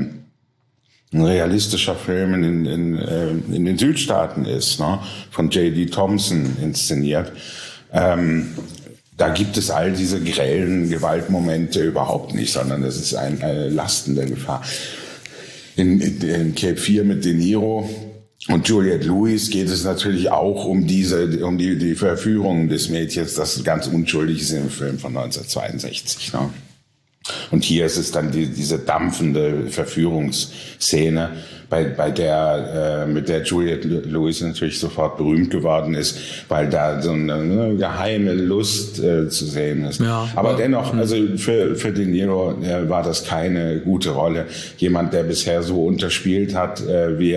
realistischer Film in den Südstaaten ist, ne? Von J.D. Thompson inszeniert. Da gibt es all diese grellen Gewaltmomente überhaupt nicht, sondern es ist eine lastende Gefahr. In Cape 4 mit De Niro und Juliette Lewis geht es natürlich auch um die Verführung des Mädchens, das ganz unschuldig ist im Film von 1962. Ne? Und hier ist es dann diese dampfende Verführungsszene, mit der Juliette Lewis natürlich sofort berühmt geworden ist, weil da so eine geheime Lust zu sehen ist. Ja, aber dennoch, also für De Niro war das keine gute Rolle. Jemand, der bisher so unterspielt hat, wie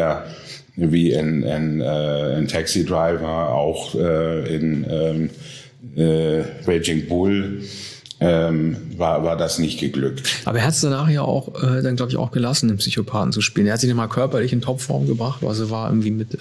in Taxi Driver, auch in Raging Bull, war das nicht geglückt. Aber er hat es danach ja auch, dann glaube ich auch gelassen, den Psychopathen zu spielen. Er hat sich dann mal körperlich in Topform gebracht, also war irgendwie mit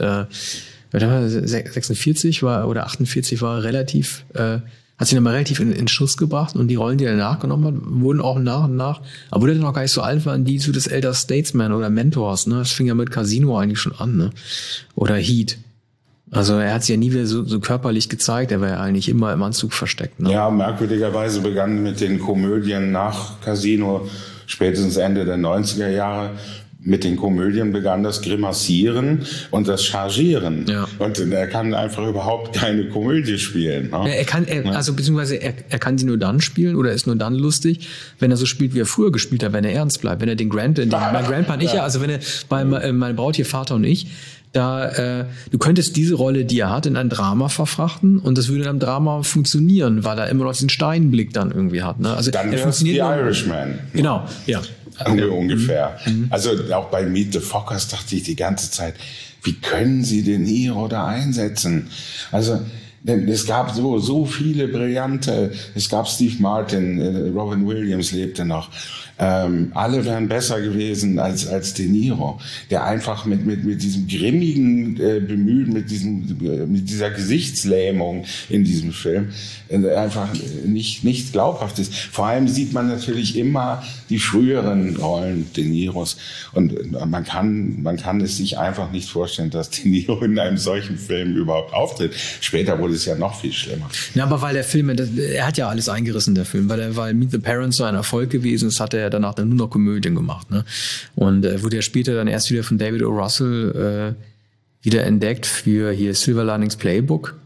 46 oder 48 war er relativ, hat sich dann mal relativ in Schuss gebracht und die Rollen, die er nachgenommen hat, wurden auch nach und nach, obwohl er dann noch gar nicht so alt war, die zu des Elder Statesman oder Mentors, ne? Das fing ja mit Casino eigentlich schon an, ne? Oder Heat. Also er hat sich ja nie wieder so körperlich gezeigt, er war ja eigentlich immer im Anzug versteckt. Ne? Ja, merkwürdigerweise begann mit den Komödien nach Casino, spätestens Ende der 90er Jahre, mit den Komödien begann das Grimassieren und das Chargieren. Ja. Und er kann einfach überhaupt keine Komödie spielen. Ne? Er kann sie nur dann spielen oder ist nur dann lustig, wenn er so spielt, wie er früher gespielt hat, wenn er ernst bleibt. Wenn er mein Grandpa und ich, also wenn er bei Mein Brauttier, Vater und ich, du könntest diese Rolle, die er hat, in ein Drama verfrachten und das würde in einem Drama funktionieren, weil er immer noch diesen Steinblick dann irgendwie hat. Ne? Also dann wäre es The Irishman. Genau, ja. Ungefähr. Also auch bei Meet the Fockers dachte ich die ganze Zeit, wie können sie den Niro da einsetzen? Also denn es gab so viele brillante, es gab Steve Martin, Robin Williams lebte noch. Alle wären besser gewesen als De Niro, der einfach mit diesem grimmigen Bemühen, mit dieser Gesichtslähmung in diesem Film einfach nicht glaubhaft ist. Vor allem sieht man natürlich immer die früheren Rollen De Niros und man kann es sich einfach nicht vorstellen, dass De Niro in einem solchen Film überhaupt auftritt. Später wurde es ja noch viel schlimmer. Ja, aber weil der Film, er hat ja alles eingerissen, der Film, weil Meet the Parents so ein Erfolg gewesen ist, hat er danach dann nur noch Komödien gemacht. Ne? Und wurde ja später dann erst wieder von David O. Russell wieder entdeckt für hier Silver Linings Playbook.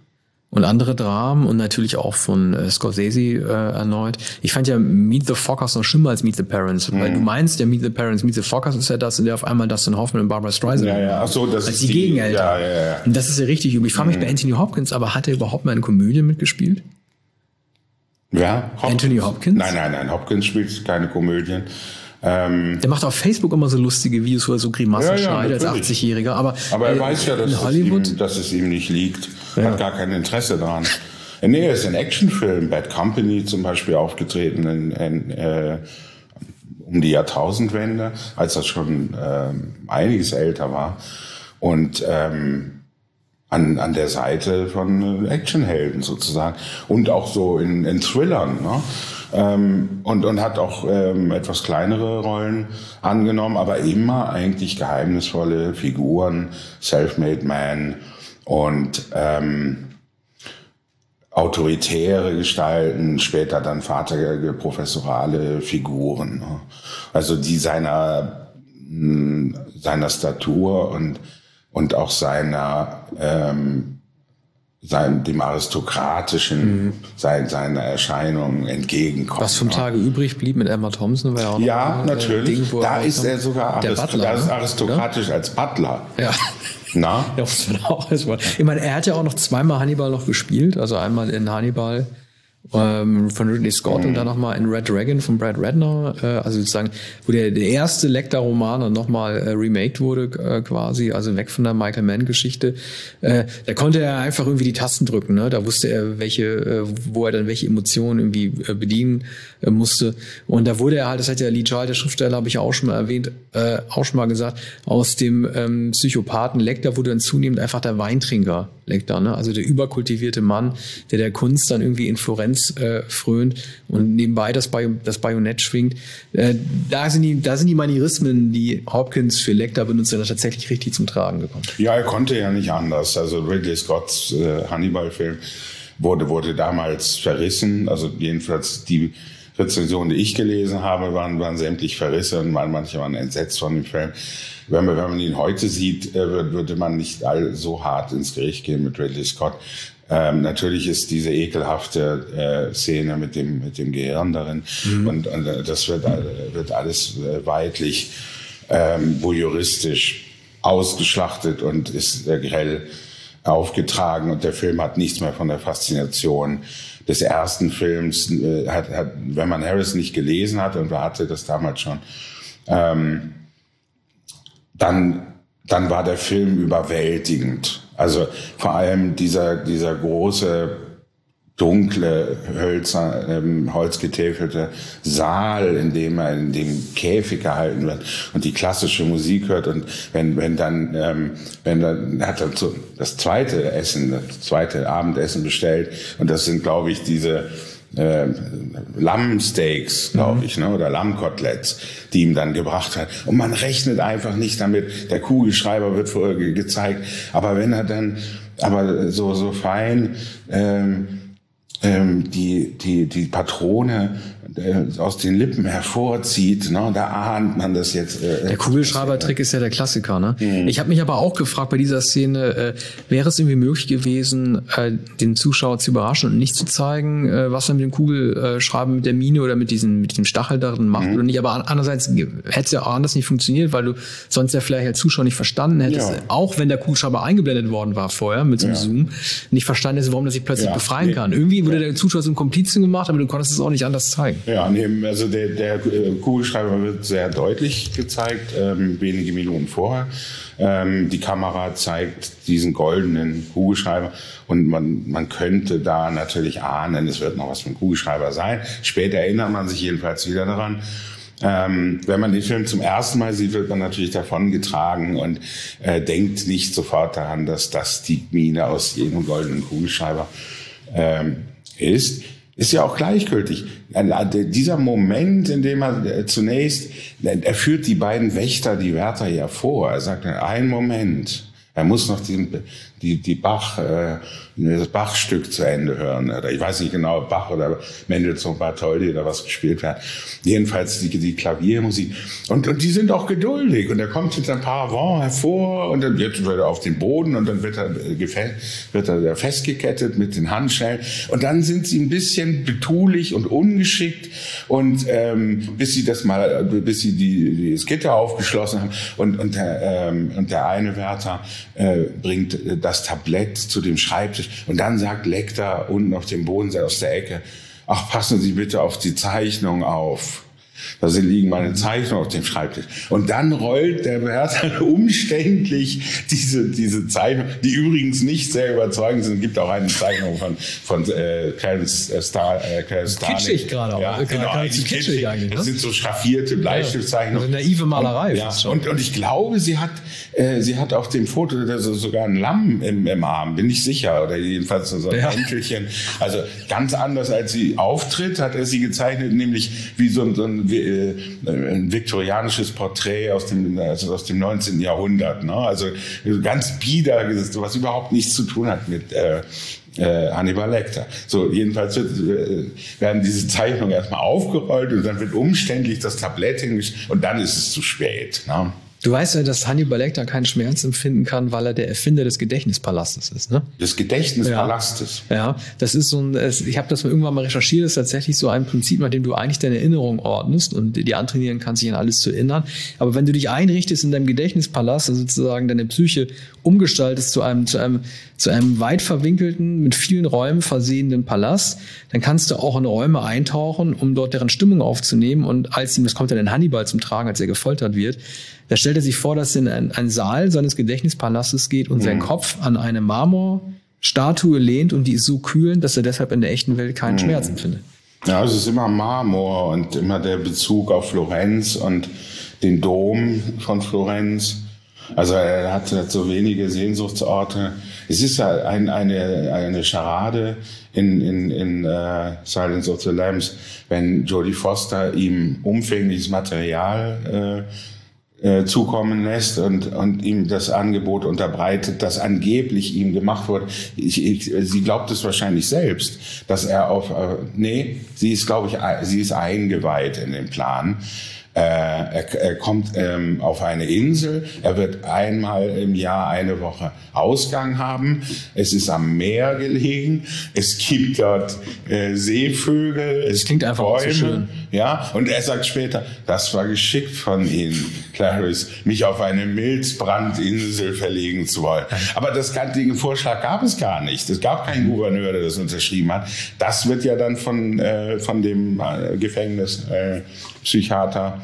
Und andere Dramen und natürlich auch von Scorsese erneut. Ich fand ja Meet the Fockers noch schlimmer als Meet the Parents. Weil du meinst, ja Meet the Parents, Meet the Fockers ist ja das, in der auf einmal Dustin Hoffman und Barbra Streisand. Ja. Ach so, das als ist die Gegeneltern. Ja. Und das ist ja richtig übel. Ich frage mich bei Anthony Hopkins, aber hat er überhaupt mal eine Komödie mitgespielt? Ja, Anthony Hopkins? Nein, Hopkins spielt keine Komödien. Der macht auf Facebook immer so lustige Videos, wo er so Grimassen schneidet als 80-Jähriger. Aber er weiß ja, dass es ihm nicht liegt. Er hat gar kein Interesse daran. Nee, er ist in Actionfilmen, Bad Company zum Beispiel aufgetreten um die Jahrtausendwende, als das schon einiges älter war. Und an der Seite von Actionhelden sozusagen. Und auch so in Thrillern, ne? Und hat auch etwas kleinere Rollen angenommen, aber immer eigentlich geheimnisvolle Figuren, Self-Made Man und autoritäre Gestalten, später dann vaterprofessorale Figuren. Ne? Also die seiner Statur und auch dem aristokratischen, seiner Erscheinung entgegenkommt. Was vom Tage übrig blieb mit Emma Thompson war ja auch noch natürlich. Ding, da ist er sogar aristokratisch oder? Als Butler. Ja. Na? Ja, muss man auch erstmal. Ich meine, er hat ja auch noch zweimal Hannibal noch gespielt, also einmal in Hannibal von Ridley Scott und dann nochmal in Red Dragon von Brad Ratner, also sozusagen, wo der erste Lecter-Roman dann nochmal remaked wurde quasi, also weg von der Michael Mann-Geschichte. Da konnte er einfach irgendwie die Tasten drücken, ne? Da wusste er, wo er dann welche Emotionen irgendwie bedienen musste. Und da wurde er halt, das hat ja Lee Child, der Schriftsteller, habe ich ja auch schon mal erwähnt, auch schon mal gesagt, aus dem Psychopathen Lecter wurde dann zunehmend einfach der Weintrinker Lecter, ne? Also der überkultivierte Mann, der Kunst dann irgendwie in Florenz frönt und nebenbei das Bajonett schwingt. Da sind die Manierismen, die Hopkins für Lecter benutzt, dann tatsächlich richtig zum Tragen gekommen. Ja, er konnte ja nicht anders. Also Ridley Scotts Hannibal-Film wurde damals verrissen. Also jedenfalls die Rezensionen, die ich gelesen habe, waren sämtlich verrissen, weil manche waren entsetzt von dem Film. Wenn man ihn heute sieht, würde man nicht so hart ins Gericht gehen mit Ridley Scott. Natürlich ist diese ekelhafte Szene mit dem Gehirn darin und das wird alles weidlich voyeuristisch ausgeschlachtet und ist grell aufgetragen und der Film hat nichts mehr von der Faszination des ersten Films. Wenn man Harrison nicht gelesen hat und hatte das damals schon, dann war der Film überwältigend. Also vor allem dieser große, dunkle, holzgetäfelte Saal, in dem er in dem Käfig gehalten wird und die klassische Musik hört und wenn dann hat er so das zweite Abendessen bestellt und das sind, glaube ich, diese Lammsteaks, glaube ich, ne, oder Lammkoteletts, die ihm dann gebracht hat. Und man rechnet einfach nicht damit, der Kugelschreiber wird vorher gezeigt, aber wenn er dann, so fein, die Patrone aus den Lippen hervorzieht, ne, da ahnt man das jetzt. Der Kugelschreiber-Trick ist ja der Klassiker, ne? Ich habe mich aber auch gefragt bei dieser Szene, wäre es irgendwie möglich gewesen, den Zuschauer zu überraschen und nicht zu zeigen, was er mit dem Kugelschreiber, mit der Mine oder mit diesem Stachel darin macht oder nicht. Aber andererseits hätte es ja auch anders nicht funktioniert, weil du sonst ja vielleicht als Zuschauer nicht verstanden hättest, auch wenn der Kugelschreiber eingeblendet worden war vorher mit so einem Zoom, nicht verstanden hättest, warum das sich plötzlich befreien kann. Irgendwie wurde der Zuschauer so einen Komplizen gemacht, aber du konntest es auch nicht anders zeigen. Ja, also der Kugelschreiber wird sehr deutlich gezeigt, wenige Minuten vorher. Die Kamera zeigt diesen goldenen Kugelschreiber und man könnte da natürlich ahnen, es wird noch was vom Kugelschreiber sein. Später erinnert man sich jedenfalls wieder daran. Wenn man den Film zum ersten Mal sieht, wird man natürlich davon getragen und denkt nicht sofort daran, dass das die Mine aus jedem goldenen Kugelschreiber ist ja auch gleichgültig. Dieser Moment, in dem er zunächst, er führt die beiden Wächter, die Wärter ja vor. Er sagt, einen Moment. Er muss noch das Bach-Stück zu Ende hören. Oder ich weiß nicht genau, ob Bach oder Mendelssohn Bartholdy oder was gespielt wird. Jedenfalls die Klaviermusik. Und die sind auch geduldig. Und er kommt mit ein paar Vents hervor und dann wird er auf den Boden und dann wird er festgekettet mit den Handschellen. Und dann sind sie ein bisschen betulich und ungeschickt und bis sie die Gitter aufgeschlossen haben und der eine Wärter bringt das Tablett zu dem Schreibtisch und dann sagt Lecter unten auf dem Boden aus der Ecke, ach, passen Sie bitte auf die Zeichnung auf. Da liegen meine Zeichnungen auf dem Schreibtisch. Und dann rollt der Wärter umständlich diese Zeichnung, die übrigens nicht sehr überzeugend sind. Es gibt auch eine Zeichnung von Clarence Starling. Kitschig gerade auch. Ja, genau, kitschig eigentlich. Das sind so schraffierte Bleistiftzeichnungen. Eine naive Malerei. Ja. Und ich glaube, sie hat auf dem Foto sogar ein Lamm im Arm, bin ich sicher. Oder jedenfalls so ein Enkelchen. Also ganz anders, als sie auftritt, hat er sie gezeichnet, nämlich wie so ein viktorianisches Porträt aus dem 19. Jahrhundert. Ne? Also ganz bieder, was überhaupt nichts zu tun hat mit Hannibal Lecter. So, jedenfalls werden diese Zeichnungen erstmal aufgerollt und dann wird umständlich das Tablett hingestellt und dann ist es zu spät. Ne? Du weißt ja, dass Hannibal Lecter keinen Schmerz empfinden kann, weil er der Erfinder des Gedächtnispalastes ist, ne? Des Gedächtnispalastes? Ja, das ist ich habe das irgendwann mal recherchiert, das ist tatsächlich so ein Prinzip, nach dem du eigentlich deine Erinnerung ordnest und die antrainieren kannst, sich an alles zu erinnern. Aber wenn du dich einrichtest in deinem Gedächtnispalast, also sozusagen deine Psyche umgestaltest zu einem weit verwinkelten, mit vielen Räumen versehenen Palast, dann kannst du auch in Räume eintauchen, um dort deren Stimmung aufzunehmen. Und das kommt dann in Hannibal zum Tragen, als er gefoltert wird, da stellt er sich vor, dass er in einen Saal seines Gedächtnispalastes geht und sein Kopf an eine Marmorstatue lehnt und die ist so kühlend, dass er deshalb in der echten Welt keinen Schmerz empfindet. Ja, es ist immer Marmor und immer der Bezug auf Florenz und den Dom von Florenz. Also er hat so wenige Sehnsuchtsorte. Es ist ja eine Scharade in Silence of the Lambs, wenn Jodie Foster ihm umfängliches Material zukommen lässt und ihm das Angebot unterbreitet, das angeblich ihm gemacht wurde. Sie glaubt es wahrscheinlich selbst, dass er sie ist, glaube ich, sie ist eingeweiht in den Plan. Er kommt auf eine Insel, er wird einmal im Jahr eine Woche Ausgang haben, es ist am Meer gelegen, es gibt dort Seevögel, es klingt einfach Bäume, so schön. Ja, und er sagt später, das war geschickt von Ihnen, Clarice, mich auf eine Milzbrandinsel verlegen zu wollen. Aber den Vorschlag gab es gar nicht. Es gab keinen Gouverneur, der das unterschrieben hat. Das wird ja dann von dem Gefängnispsychiater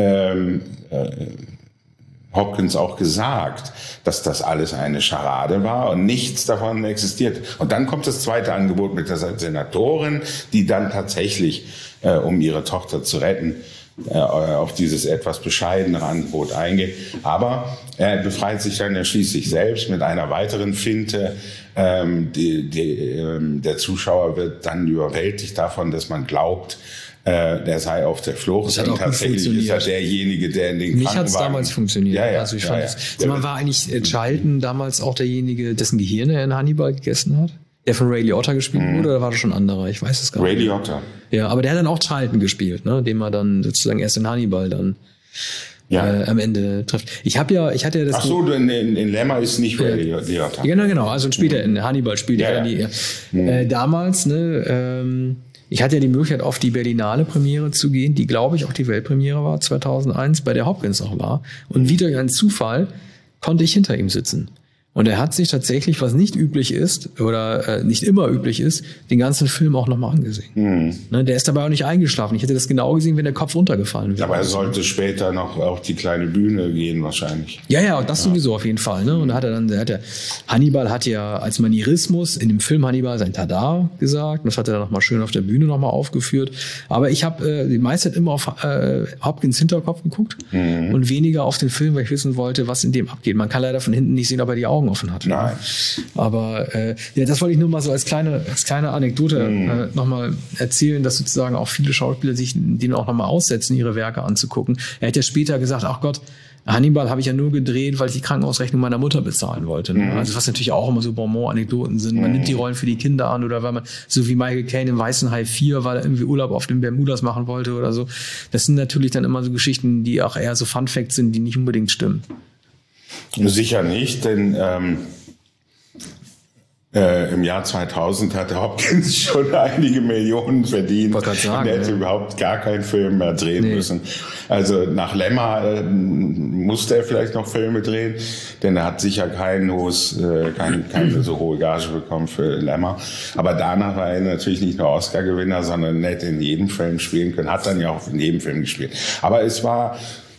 Hopkins auch gesagt, dass das alles eine Scharade war und nichts davon existiert. Und dann kommt das zweite Angebot mit der Senatorin, die dann tatsächlich, um ihre Tochter zu retten, auf dieses etwas bescheidenere Angebot eingeht. Aber er befreit sich dann ja schließlich selbst mit einer weiteren Finte. Der Zuschauer wird dann überwältigt davon, dass man glaubt, der sei auf der Flucht. Und tatsächlich ist er derjenige, der in den Krankenwagen... Mich hat es damals funktioniert. Ja, also ich fand man war eigentlich Charlton damals auch derjenige, dessen Gehirn er in Hannibal gegessen hat? Der von Ray Liotta gespielt wurde, oder war das schon ein anderer? Ich weiß es gar nicht. Ray Liotta. Ja, aber der hat dann auch Charlton gespielt, ne? Den man dann sozusagen erst in Hannibal dann am Ende trifft. Ich hatte ja das... Ach so, in Lemma ist nicht Ray Liotta. Genau. Also später in Hannibal spielt er damals, ne... ich hatte ja die Möglichkeit, auf die Berlinale Premiere zu gehen, die, glaube ich, auch die Weltpremiere war, 2001, bei der Hopkins auch war. Und wie durch einen Zufall konnte ich hinter ihm sitzen. Und er hat sich tatsächlich, was nicht üblich ist oder nicht immer üblich ist, den ganzen Film auch nochmal angesehen. Ne, der ist dabei auch nicht eingeschlafen. Ich hätte das genau gesehen, wenn der Kopf runtergefallen wäre. Aber er sollte später noch auf die kleine Bühne gehen wahrscheinlich. Ja, das sowieso auf jeden Fall. Ne? Und Hannibal hat ja als Manierismus in dem Film Hannibal sein Tada gesagt. Und das hat er dann nochmal schön auf der Bühne nochmal aufgeführt. Aber ich habe die meiste Zeit immer auf Hopkins Hinterkopf geguckt und weniger auf den Film, weil ich wissen wollte, was in dem abgeht. Man kann leider von hinten nicht sehen, ob er die Augen Augen offen hat. Nein. Aber ja, das wollte ich nur mal so als kleine Anekdote nochmal erzählen, dass sozusagen auch viele Schauspieler sich denen auch nochmal aussetzen, ihre Werke anzugucken. Er hat ja später gesagt, ach Gott, Hannibal habe ich ja nur gedreht, weil ich die Krankenhausrechnung meiner Mutter bezahlen wollte. Ne? Also was natürlich auch immer so Bonbon-Anekdoten sind. Man nimmt die Rollen für die Kinder an oder weil man, so wie Michael Caine im Weißen Hai 4, weil er irgendwie Urlaub auf den Bermudas machen wollte oder so. Das sind natürlich dann immer so Geschichten, die auch eher so Fun-Facts sind, die nicht unbedingt stimmen. Sicher nicht, denn im Jahr 2000 hatte Hopkins schon einige Millionen verdient. Wollte gerade sagen, und er hätte überhaupt gar keinen Film mehr drehen müssen. Also nach Lemma musste er vielleicht noch Filme drehen, denn er hat sicher keine so hohe Gage bekommen für Lemma. Aber danach war er natürlich nicht nur Oscar-Gewinner, sondern hätte in jedem Film spielen können. Hat dann ja auch in jedem Film gespielt. Aber es war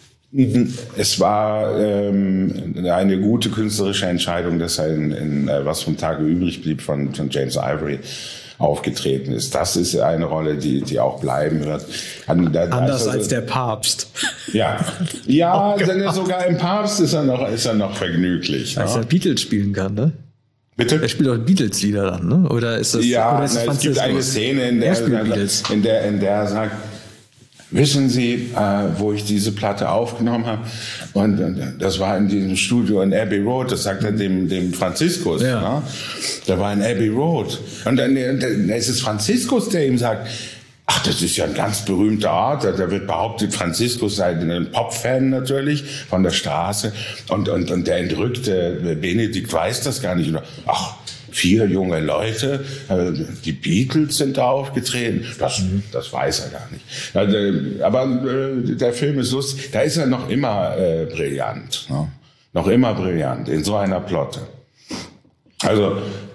eine gute künstlerische Entscheidung, dass er in Was vom Tage übrig blieb von James Ivory aufgetreten ist. Das ist eine Rolle, die auch bleiben wird. Anders als der Papst. Ja, sogar im Papst ist er noch vergnüglich. Als er Beatles spielen kann, ne? Bitte? Er spielt auch Beatles-Lieder dann, ne? Oder ist das? Ja, oder ist das es gibt eine Szene, in der er sagt, wissen Sie, wo ich diese Platte aufgenommen habe? Und das war in diesem Studio in Abbey Road, das sagt er dem Franziskus. Ja. Ne? Da war in Abbey Road. Und dann ist es Franziskus, der ihm sagt, ach, das ist ja ein ganz berühmter Ort. Da wird behauptet, Franziskus sei ein Pop-Fan natürlich von der Straße. Und der entrückte Benedikt weiß das gar nicht. Ach, 4 junge Leute, die Beatles sind da aufgetreten. Das weiß er gar nicht. Also, aber der Film ist lustig. Da ist er noch immer brillant. Ne? Noch immer brillant in so einer Plotte. Also,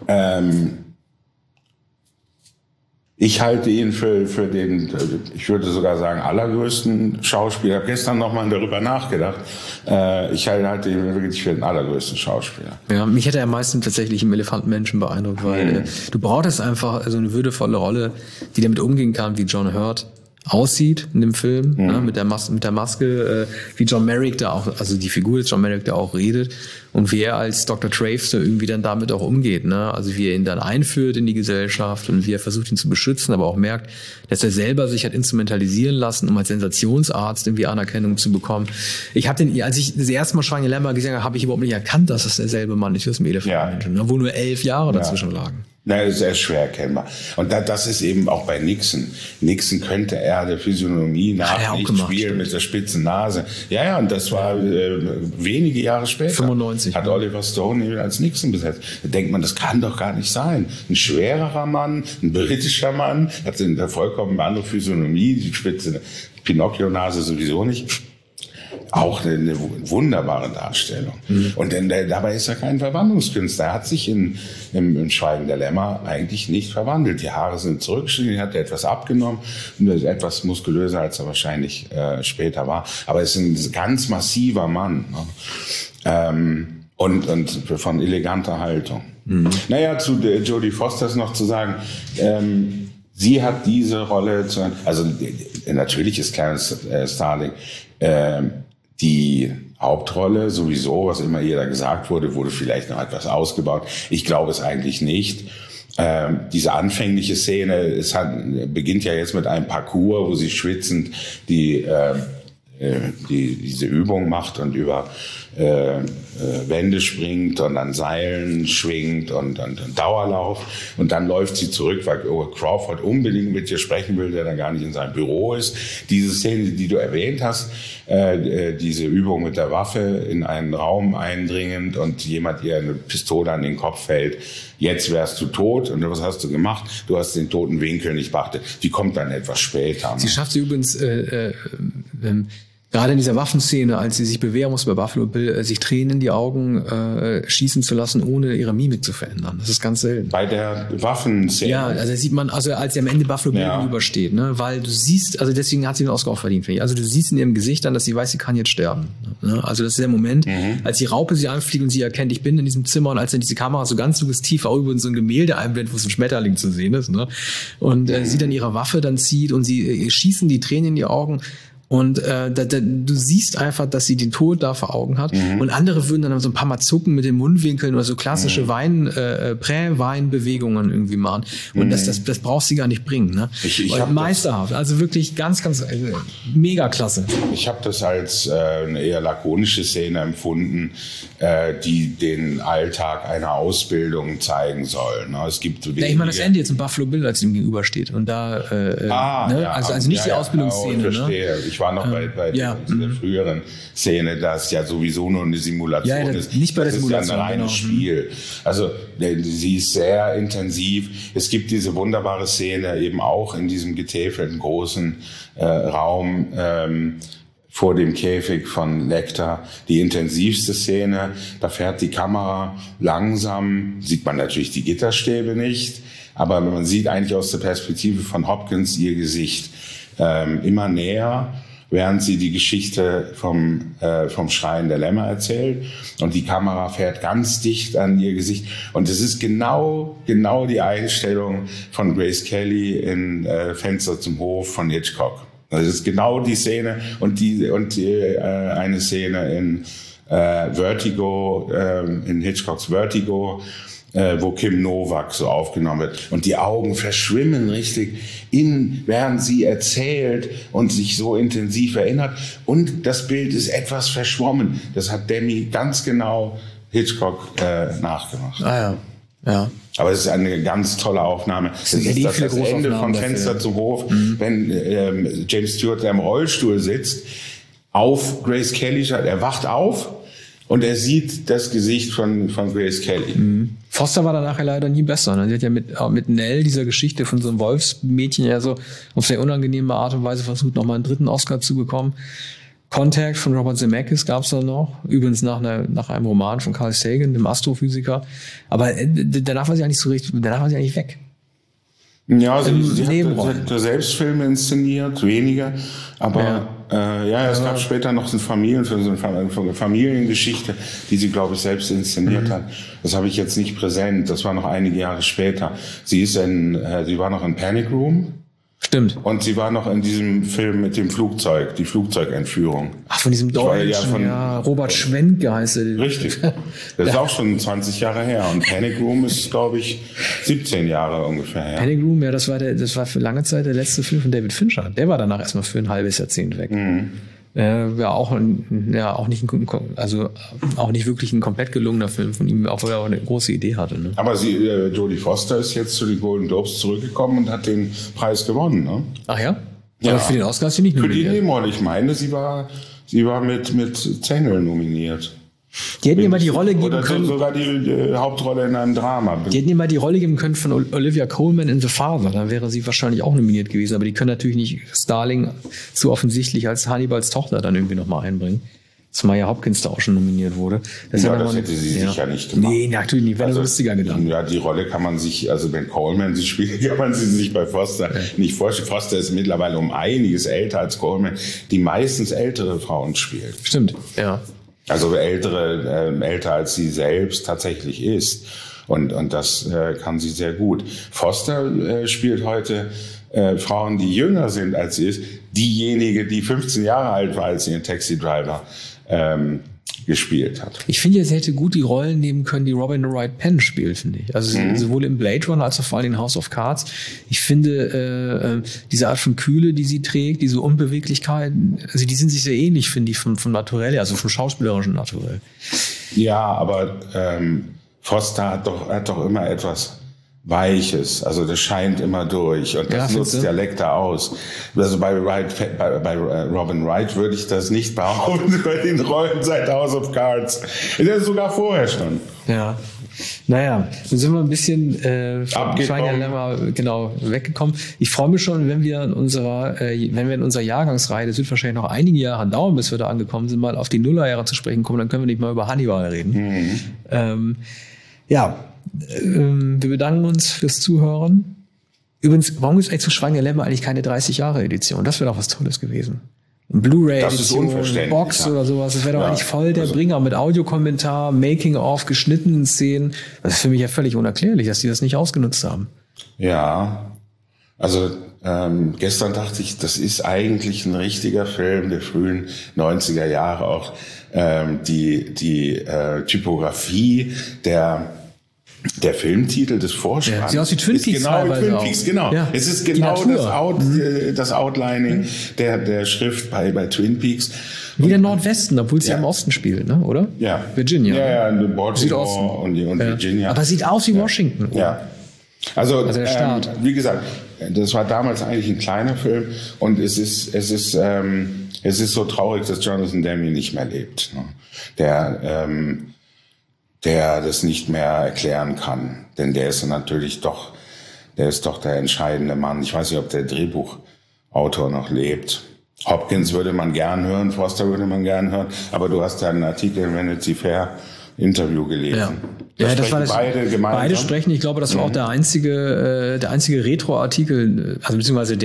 ich halte ihn für den, ich würde sogar sagen, allergrößten Schauspieler. Ich habe gestern nochmal darüber nachgedacht. Ich halte ihn wirklich für den allergrößten Schauspieler. Ja, mich hätte er am meisten tatsächlich im Elefantenmenschen beeindruckt, weil du brauchtest einfach so eine würdevolle Rolle, die damit umgehen kann, wie John Hurt aussieht in dem Film, ne, mit der Maske, wie John Merrick da auch, also die Figur des John Merrick da auch redet und wie er als Dr. Travester irgendwie dann damit auch umgeht, ne, also wie er ihn dann einführt in die Gesellschaft und wie er versucht, ihn zu beschützen, aber auch merkt, dass er selber sich hat instrumentalisieren lassen, um als Sensationsarzt irgendwie Anerkennung zu bekommen. Ich habe als ich das erste Mal Shiny Lemma gesehen habe, habe ich überhaupt nicht erkannt, dass das derselbe Mann ist, wie das im Elefantenmenschen, wo nur 11 Jahre dazwischen lagen. Na, sehr schwer erkennbar. Und das ist eben auch bei Nixon. Nixon könnte er der Physiognomie nach nicht spielen mit der spitzen Nase. Ja, und das war wenige Jahre später. 95. Hat Oliver Stone ihn als Nixon besetzt. Da denkt man, das kann doch gar nicht sein. Ein schwererer Mann, ein britischer Mann, hat eine vollkommen andere Physiognomie, die spitze Pinocchio-Nase sowieso nicht. Auch eine wunderbare Darstellung. Und dabei ist er kein Verwandlungskünstler. Er hat sich im Schweigen der Lämmer eigentlich nicht verwandelt. Die Haare sind zurückgeschnitten, hat etwas abgenommen, etwas muskulöser, als er wahrscheinlich später war. Aber er ist ein ganz massiver Mann. Ne? Und von eleganter Haltung. Naja, zu Jodie Foster ist noch zu sagen, sie hat diese Rolle, also natürlich ist Clarence Starling die Hauptrolle sowieso, was immer ihr da gesagt wurde vielleicht noch etwas ausgebaut. Ich glaube es eigentlich nicht. Diese anfängliche Szene, beginnt ja jetzt mit einem Parcours, wo sie schwitzend diese Übung macht und über Wände springt und an Seilen schwingt und Dauerlauf. Und dann läuft sie zurück, weil Crawford unbedingt mit ihr sprechen will, der dann gar nicht in seinem Büro ist. Diese Szene, die du erwähnt hast, diese Übung mit der Waffe in einen Raum eindringend und jemand ihr eine Pistole an den Kopf hält. Jetzt wärst du tot. Und was hast du gemacht? Du hast den toten Winkel nicht beachtet. Die kommt dann etwas später. Sie schafft sie übrigens gerade in dieser Waffenszene, als sie sich bewähren muss bei Buffalo Bill, sich Tränen in die Augen schießen zu lassen, ohne ihre Mimik zu verändern. Das ist ganz selten. Bei der Waffenszene? Ja, also sieht man, als sie am Ende Buffalo Bill gegenübersteht, ne? Weil du siehst, also deswegen hat sie den Oscar auch verdient, finde ich. Also du siehst in ihrem Gesicht dann, dass sie weiß, sie kann jetzt sterben. Ne? Also das ist der Moment, als die Raupe sie anfliegt und sie erkennt, ich bin in diesem Zimmer, und als dann diese Kamera so ganz suggestiv auch über so ein Gemälde einblendet, wo so ein Schmetterling zu sehen ist, ne? Und sie dann ihre Waffe dann zieht und sie schießen die Tränen in die Augen. Und du siehst einfach, dass sie den Tod da vor Augen hat. Und andere würden dann so ein paar Mal zucken mit den Mundwinkeln oder so klassische Prä-Weinbewegungen irgendwie machen. Und das brauchst du gar nicht bringen. Ne? Ich meisterhaft. Also wirklich ganz, ganz mega klasse. Ich habe das als eine eher lakonische Szene empfunden, die den Alltag einer Ausbildung zeigen soll. Ne? Es gibt ich meine, das Ende jetzt in Buffalo Bill, als ihm gegenübersteht. Und da, also nicht die Ausbildungsszene. Ich verstehe. Ich war noch bei der früheren Szene, das ja sowieso nur eine Simulation ist. Nicht bei der Simulation. Das ist ja ein reines Spiel. Also sie ist sehr intensiv. Es gibt diese wunderbare Szene eben auch in diesem getäfelten großen Raum vor dem Käfig von Lecter, die intensivste Szene. Da fährt die Kamera langsam, sieht man natürlich die Gitterstäbe nicht, aber man sieht eigentlich aus der Perspektive von Hopkins ihr Gesicht immer näher, während sie die Geschichte vom Schreien der Lämmer erzählt. Und die Kamera fährt ganz dicht an ihr Gesicht. Und es ist genau die Einstellung von Grace Kelly in Fenster zum Hof von Hitchcock. Das ist genau die Szene und eine Szene in Vertigo, in Hitchcocks Vertigo, wo Kim Novak so aufgenommen wird. Und die Augen verschwimmen richtig während sie erzählt und sich so intensiv erinnert. Und das Bild ist etwas verschwommen. Das hat Demme ganz genau Hitchcock nachgemacht. Ah ja. Aber es ist eine ganz tolle Aufnahme. Das ist das Ende von Fenster zum Hof, wenn James Stewart, der im Rollstuhl sitzt, auf Grace Kelly schaut. Er wacht auf und er sieht das Gesicht von Grace Kelly. Foster war da nachher leider nie besser. Ne? Sie hat ja mit Nell, dieser Geschichte von so einem Wolfsmädchen, ja so auf sehr unangenehme Art und Weise versucht, nochmal einen dritten Oscar zu bekommen. Contact von Robert Zemeckis gab's da noch. Übrigens nach einem Roman von Carl Sagan, dem Astrophysiker. Aber danach war sie eigentlich weg. Ja, sie hat selbst Filme inszeniert, wenige. Aber es gab später noch so eine Familiengeschichte, die sie, glaube ich, selbst inszeniert hat. Das habe ich jetzt nicht präsent. Das war noch einige Jahre später. Sie war noch in Panic Room. Stimmt. Und sie war noch in diesem Film mit dem Flugzeug, die Flugzeugentführung. Ach, von diesem Deutschen, Robert Schwenke heißt er. Richtig. Das ist auch schon 20 Jahre her. Und Panic Room ist, glaube ich, 17 Jahre ungefähr her. Panic Room, ja, das war für lange Zeit der letzte Film von David Fincher. Der war danach erstmal für ein halbes Jahrzehnt weg. Auch nicht wirklich ein komplett gelungener Film von ihm, obwohl er auch eine große Idee hatte. Ne? Aber Jodie Foster ist jetzt zu den Golden Globes zurückgekommen und hat den Preis gewonnen. Ne? Ach ja? Aber für den Oscar ist sie nicht nominiert. Für die Nebenrolle, ich meine, sie war mit Zengel nominiert. Die hätten ihr mal die Rolle geben können. Oder sogar die Hauptrolle in einem Drama. Die hätten ihr mal die Rolle geben können von Olivia Colman in The Father. Dann wäre sie wahrscheinlich auch nominiert gewesen. Aber die können natürlich nicht Starling zu offensichtlich als Hannibals Tochter dann irgendwie nochmal einbringen. Zumal ja Hopkins da auch schon nominiert wurde. Das hätte sie sicher nicht gemacht. Nee, natürlich nicht. Wäre lustiger gedacht. Ja, die Rolle kann man sich, also wenn Coleman sie spielt, kann man sie sich bei Foster nicht vorstellen. Foster ist mittlerweile um einiges älter als Coleman, die meistens ältere Frauen spielt. Stimmt, ja. Also älter als sie selbst tatsächlich ist. Und das kann sie sehr gut. Foster spielt heute Frauen, die jünger sind als sie ist. Diejenige, die 15 Jahre alt war, als sie in Taxi Driver gespielt hat. Ich finde, sie hätte gut die Rollen nehmen können, die Robin Wright Penn spielt, finde ich. Also sowohl im Blade Runner als auch vor allem in House of Cards. Ich finde, diese Art von Kühle, die sie trägt, diese Unbeweglichkeit, also die sind sich sehr ähnlich, finde ich, vom Naturell, also vom schauspielerischen Naturell. Ja, aber Foster hat doch immer etwas Weiches, also das scheint immer durch und das nutzt der Lecter aus. Also bei Robin Wright würde ich das nicht behaupten, bei den Rollen seit House of Cards. Der ist sogar vorher schon. Ja. Naja, dann sind wir ein bisschen weggekommen. Ich freue mich schon, wenn wir in unserer Jahrgangsreihe, das wird wahrscheinlich noch einige Jahre dauern, bis wir da angekommen sind, mal auf die Nullerjahre zu sprechen kommen, dann können wir nicht mal über Hannibal reden. Wir bedanken uns fürs Zuhören. Übrigens, warum gibt es eigentlich zu Schweigende Lämmer eigentlich keine 30-Jahre-Edition? Das wäre doch was Tolles gewesen. Ein Blu-ray-Edition, Box oder sowas. Das wäre doch eigentlich voll der Bringer mit Audiokommentar, Making-of, geschnittenen Szenen. Das ist für mich ja völlig unerklärlich, dass die das nicht ausgenutzt haben. Ja, Also gestern dachte ich, das ist eigentlich ein richtiger Film der frühen 90er Jahre, auch die Typografie der Filmtitel des Vorspanns. Sieht aus wie Twin Peaks. Genau, Twin Peaks, genau. Ja. Es ist genau das Outlining der Schrift bei Twin Peaks. Wie der Nordwesten, obwohl es ja im Osten spielt, ne? Oder? Ja. Virginia. Ja, Baltimore und Virginia. Aber sieht aus wie Washington. Ja. Also der Staat. Wie gesagt, das war damals eigentlich ein kleiner Film und es ist so traurig, dass Jonathan Demme nicht mehr lebt, ne? Der das nicht mehr erklären kann, denn der ist doch der entscheidende Mann. Ich weiß nicht, ob der Drehbuchautor noch lebt. Hopkins würde man gern hören, Foster würde man gern hören, aber du hast ja einen Artikel in Vanity Fair Interview gelesen. Ja, das war das. Beide gemeinsam. Beide sprechen. Ich glaube, das war auch der einzige Retro-Artikel, also beziehungsweise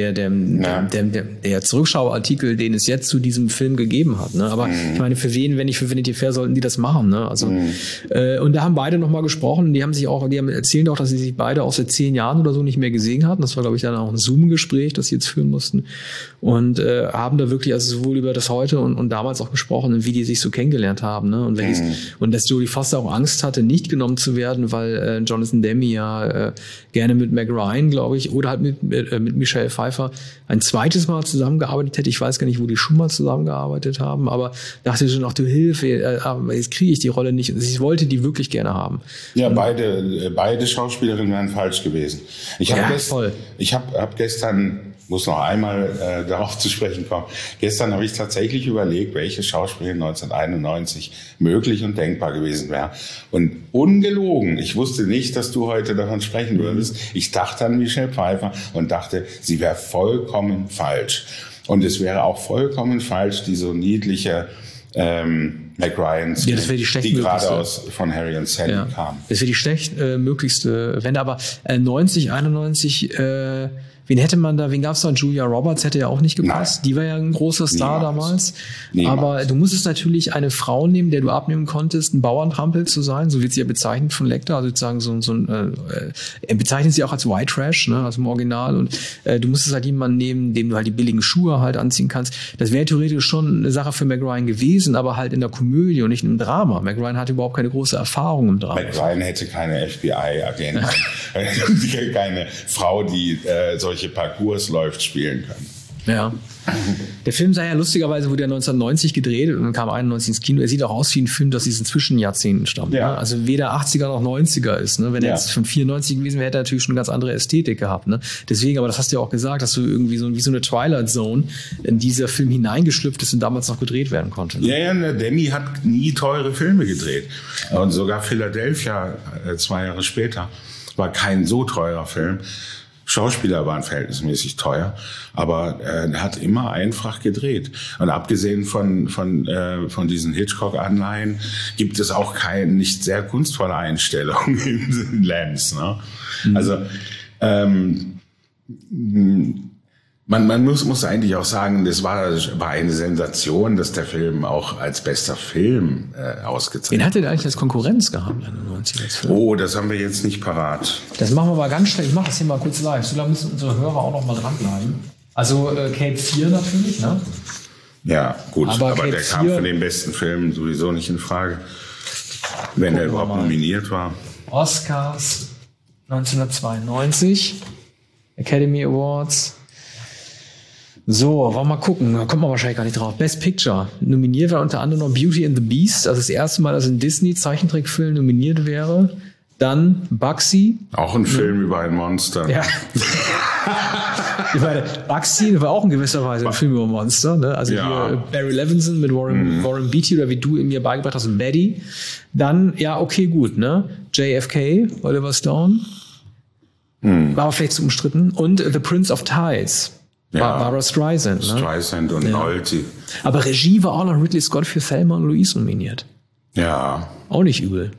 der Zurückschau-Artikel, den es jetzt zu diesem Film gegeben hat. Ne? Aber ich meine, wenn nicht für Vanity Fair, sollten die das machen. Ne? Also und da haben beide nochmal gesprochen. Die erzählen auch, dass sie sich beide auch seit 10 Jahren oder so nicht mehr gesehen hatten. Das war, glaube ich, dann auch ein Zoom-Gespräch, das sie jetzt führen mussten. Und haben da wirklich also sowohl über das heute und damals auch gesprochen, wie die sich so kennengelernt haben. Ne? Und dass Jodie Foster auch Angst hatte, nicht genommen zu werden, weil Jonathan Demme ja gerne mit Meg Ryan, glaube ich, oder halt mit Michelle Pfeiffer ein zweites Mal zusammengearbeitet hätte. Ich weiß gar nicht, wo die schon mal zusammengearbeitet haben, aber dachte schon, ach du Hilfe, jetzt kriege ich die Rolle nicht. Ich wollte die wirklich gerne haben. Ja, beide Schauspielerinnen wären falsch gewesen. Ich habe gestern, muss noch einmal darauf zu sprechen kommen. Gestern habe ich tatsächlich überlegt, welche Schauspielerin 1991 möglich und denkbar gewesen wäre. Und ungelogen, ich wusste nicht, dass du heute davon sprechen würdest. Ich dachte an Michelle Pfeiffer und dachte, sie wäre vollkommen falsch. Und es wäre auch vollkommen falsch, die so niedliche Meg Ryan, die gerade von Harry und Sally kam. Das wäre die schlechtmöglichste Wende. Aber 91, wen gab's da? Julia Roberts hätte ja auch nicht gepasst. Nein. Die war ja ein großer Star damals. Aber du musstest natürlich eine Frau nehmen, der du abnehmen konntest, ein Bauerntrampel zu sein, so wird sie ja bezeichnet von Lecter, also sozusagen er bezeichnet sie auch als White Trash, ne, also im Original, und du musstest halt jemanden nehmen, dem du halt die billigen Schuhe halt anziehen kannst. Das wäre theoretisch schon eine Sache für Meg Ryan gewesen, aber halt in der Komödie und nicht im Drama. Meg Ryan hatte überhaupt keine große Erfahrung im Drama. Meg Ryan hätte keine FBI-Agentin, keine Frau, die solche Parcours läuft, spielen können. Ja. Der Film sei ja lustigerweise, wurde ja 1990 gedreht und dann kam 91 ins Kino. Er sieht auch aus wie ein Film, das diesen Zwischenjahrzehnten stammt. Ja. Ne? Also weder 80er noch 90er ist. Ne? Wenn er jetzt von 94 gewesen wäre, hätte er natürlich schon eine ganz andere Ästhetik gehabt. Ne? Deswegen, aber das hast du ja auch gesagt, dass du irgendwie wie so eine Twilight Zone in dieser Film hineingeschlüpft ist und damals noch gedreht werden konnte. Ne? Ja, Demme hat nie teure Filme gedreht. Und sogar Philadelphia 2 Jahre später war kein so teurer Film. Schauspieler waren verhältnismäßig teuer, aber er hat immer einfach gedreht. Und abgesehen von diesen Hitchcock-Anleihen gibt es auch nicht sehr kunstvolle Einstellungen in Lens. Ne? Also man muss eigentlich auch sagen, das war eine Sensation, dass der Film auch als bester Film ausgezeichnet wurde. Wen hat er eigentlich als Konkurrenz gehabt in den 90er? Oh, das haben wir jetzt nicht parat. Das machen wir mal ganz schnell. Ich mache das hier mal kurz live. So lange müssen unsere Hörer auch noch mal dranbleiben. Also Cape 4 natürlich, ne? Ja, gut. Aber der kam für den besten Film sowieso nicht in Frage. Wenn er überhaupt nominiert war. Oscars 1992. Academy Awards. So, wollen wir mal gucken. Da kommt man wahrscheinlich gar nicht drauf. Best Picture. Nominiert war unter anderem noch Beauty and the Beast. Also das erste Mal, dass ein Disney-Zeichentrickfilm nominiert wäre. Dann Bugsy. Auch ein Film über ein Monster. Ja. Ich meine, Bugsy war auch in gewisser Weise ein Film über Monster. Ne? Also hier Barry Levinson mit Warren Beatty oder wie du mir beigebracht hast, Betty. Dann, ja, okay, gut. Ne? JFK, Oliver Stone. War aber vielleicht zu umstritten. Und The Prince of Tides. Barbara Streisand. Ne? Streisand und Nolte. Aber Regie war auch noch Ridley Scott für Thelma und Louise nominiert. Ja. Auch nicht übel.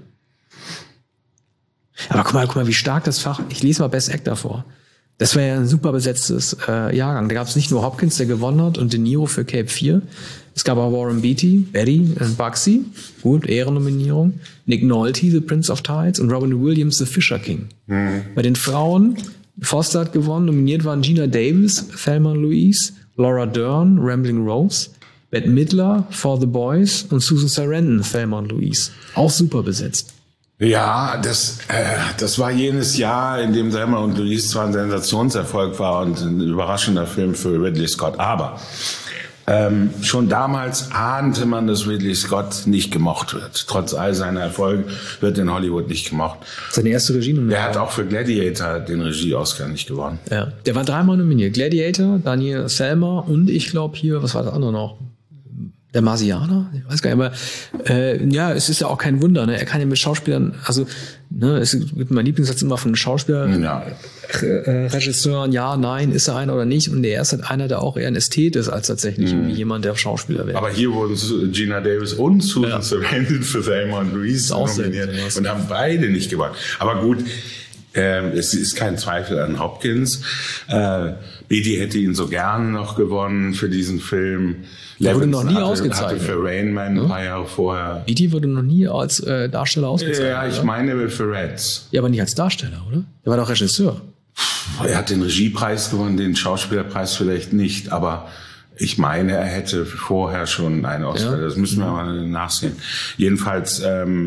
Aber guck mal, wie stark das Fach. Ich lese mal Best Actor vor. Das war ja ein super besetztes Jahrgang. Da gab es nicht nur Hopkins, der gewonnen hat, und De Niro für Cape 4. Es gab auch Warren Beatty, Betty und Bugsy. Gut, Ehrennominierung. Nick Nolte, The Prince of Tides, und Robin Williams, The Fisher King. Bei den Frauen Foster hat gewonnen. Nominiert waren Gina Davis, Thelma Louise, Laura Dern, Rambling Rose, Bette Midler, For the Boys und Susan Sarandon, Thelma und Louise. Auch super besetzt. Ja, das war jenes Jahr, in dem Thelma und Louise zwar ein Sensationserfolg war und ein überraschender Film für Ridley Scott, aber schon damals ahnte man, dass Ridley Scott nicht gemocht wird. Trotz all seiner Erfolge wird in Hollywood nicht gemocht. Seine erste Regie-Nominierung. Der hat auch für Gladiator den Regie-Oscar nicht gewonnen. Ja, der war 3-mal nominiert. Gladiator, Daniel Selma und ich glaube hier, was war das andere noch? Der Marsianer? Ich weiß gar nicht, aber ja, es ist ja auch kein Wunder. Ne? Er kann ja mit Schauspielern, also ne, es gibt mein Lieblingssatz immer von Schauspielern, Regisseuren, ja, nein, ist er einer oder nicht. Und er ist halt einer, der auch eher ein Ästhet ist, als tatsächlich irgendwie jemand, der Schauspieler wäre. Aber hier wurden Gina Davis und Susan Sarandon für Thelma und Louise nominiert und haben beide nicht gewonnen. Aber gut, es ist kein Zweifel an Hopkins. Beatty hätte ihn so gern noch gewonnen für diesen Film. Der wurde noch nie ausgezeichnet. Hatte für Rain Man ein paar Jahre vorher. Beatty wurde noch nie als Darsteller ausgezeichnet. Ja, ich meine für Reds. Ja, aber nicht als Darsteller, oder? Der war doch Regisseur. Er hat den Regiepreis gewonnen, den Schauspielerpreis vielleicht nicht, aber ich meine, er hätte vorher schon einen Oscar. Ja? Das müssen wir mal nachsehen. Jedenfalls,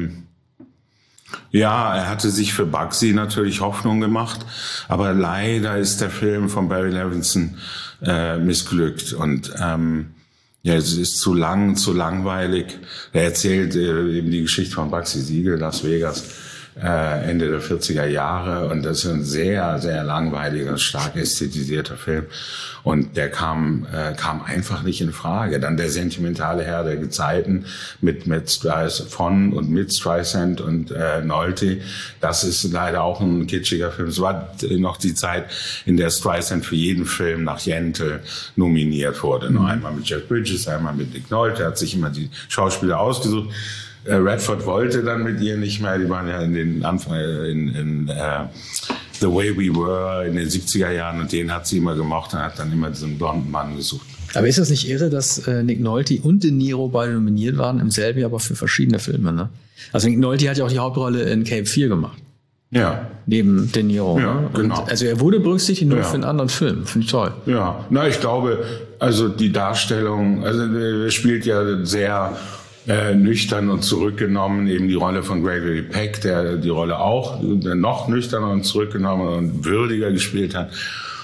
ja, er hatte sich für Bugsy natürlich Hoffnung gemacht, aber leider ist der Film von Barry Levinson missglückt und ja, es ist zu lang, zu langweilig. Er erzählt eben die Geschichte von Bugsy Siegel, Las Vegas, Ende der 40er Jahre. Und das ist ein sehr, sehr langweiliger, stark ästhetisierter Film. Und der kam einfach nicht in Frage. Dann der sentimentale Herr der Gezeiten mit von und mit Streisand und Nolte. Das ist leider auch ein kitschiger Film. Es war noch die Zeit, in der Streisand für jeden Film nach Yentl nominiert wurde. Noch einmal mit Jeff Bridges, einmal mit Nick Nolte. Er hat sich immer die Schauspieler ausgesucht. Radford wollte dann mit ihr nicht mehr. Die waren ja in den Anfang in The Way We Were in den 70er Jahren und den hat sie immer gemocht und hat dann immer diesen blonden Mann gesucht. Aber ist das nicht irre, dass Nick Nolte und De Niro beide nominiert waren im selben Jahr, aber für verschiedene Filme? Ne? Also Nick Nolte hat ja auch die Hauptrolle in Cape 4 gemacht. Ja. Neben De Niro. Ja, ne? genau. Und also er wurde berücksichtigt nur für einen anderen Film. Finde ich toll. Ja, na, ich glaube, also die Darstellung, also er spielt ja sehr nüchtern und zurückgenommen, eben die Rolle von Gregory Peck, der die Rolle auch noch nüchterner und zurückgenommen und würdiger gespielt hat.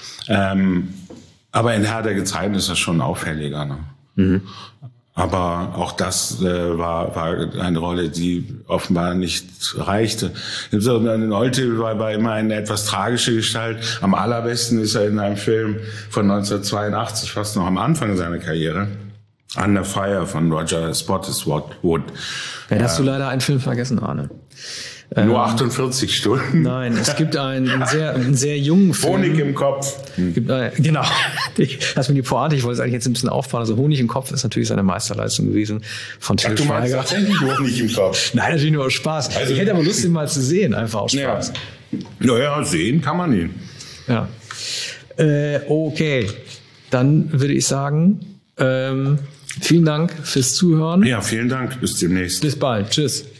Aber in Herr der Gezeiten ist das schon auffälliger. Ne? Mhm. Aber auch das war eine Rolle, die offenbar nicht reichte. Nolte war immer eine etwas tragische Gestalt. Am allerbesten ist er in einem Film von 1982, fast noch am Anfang seiner Karriere, Under Fire von Roger Spottiswoode. Ja, hast du leider einen Film vergessen, Arne. Nur 48 Stunden? Nein, es gibt einen sehr jungen Film. Honig im Kopf. Genau. Lass mir die Pointe, ich wollte es eigentlich jetzt ein bisschen aufbauen. Also Honig im Kopf ist natürlich seine Meisterleistung gewesen von Til Schweiger. Du meinst tatsächlich Honig im Kopf? Nein, natürlich nur aus Spaß. Also, ich hätte aber Lust, ihn mal zu sehen, einfach aus Spaß. Ja, sehen kann man ihn. Ja. Okay, dann würde ich sagen, vielen Dank fürs Zuhören. Ja, vielen Dank. Bis demnächst. Bis bald. Tschüss.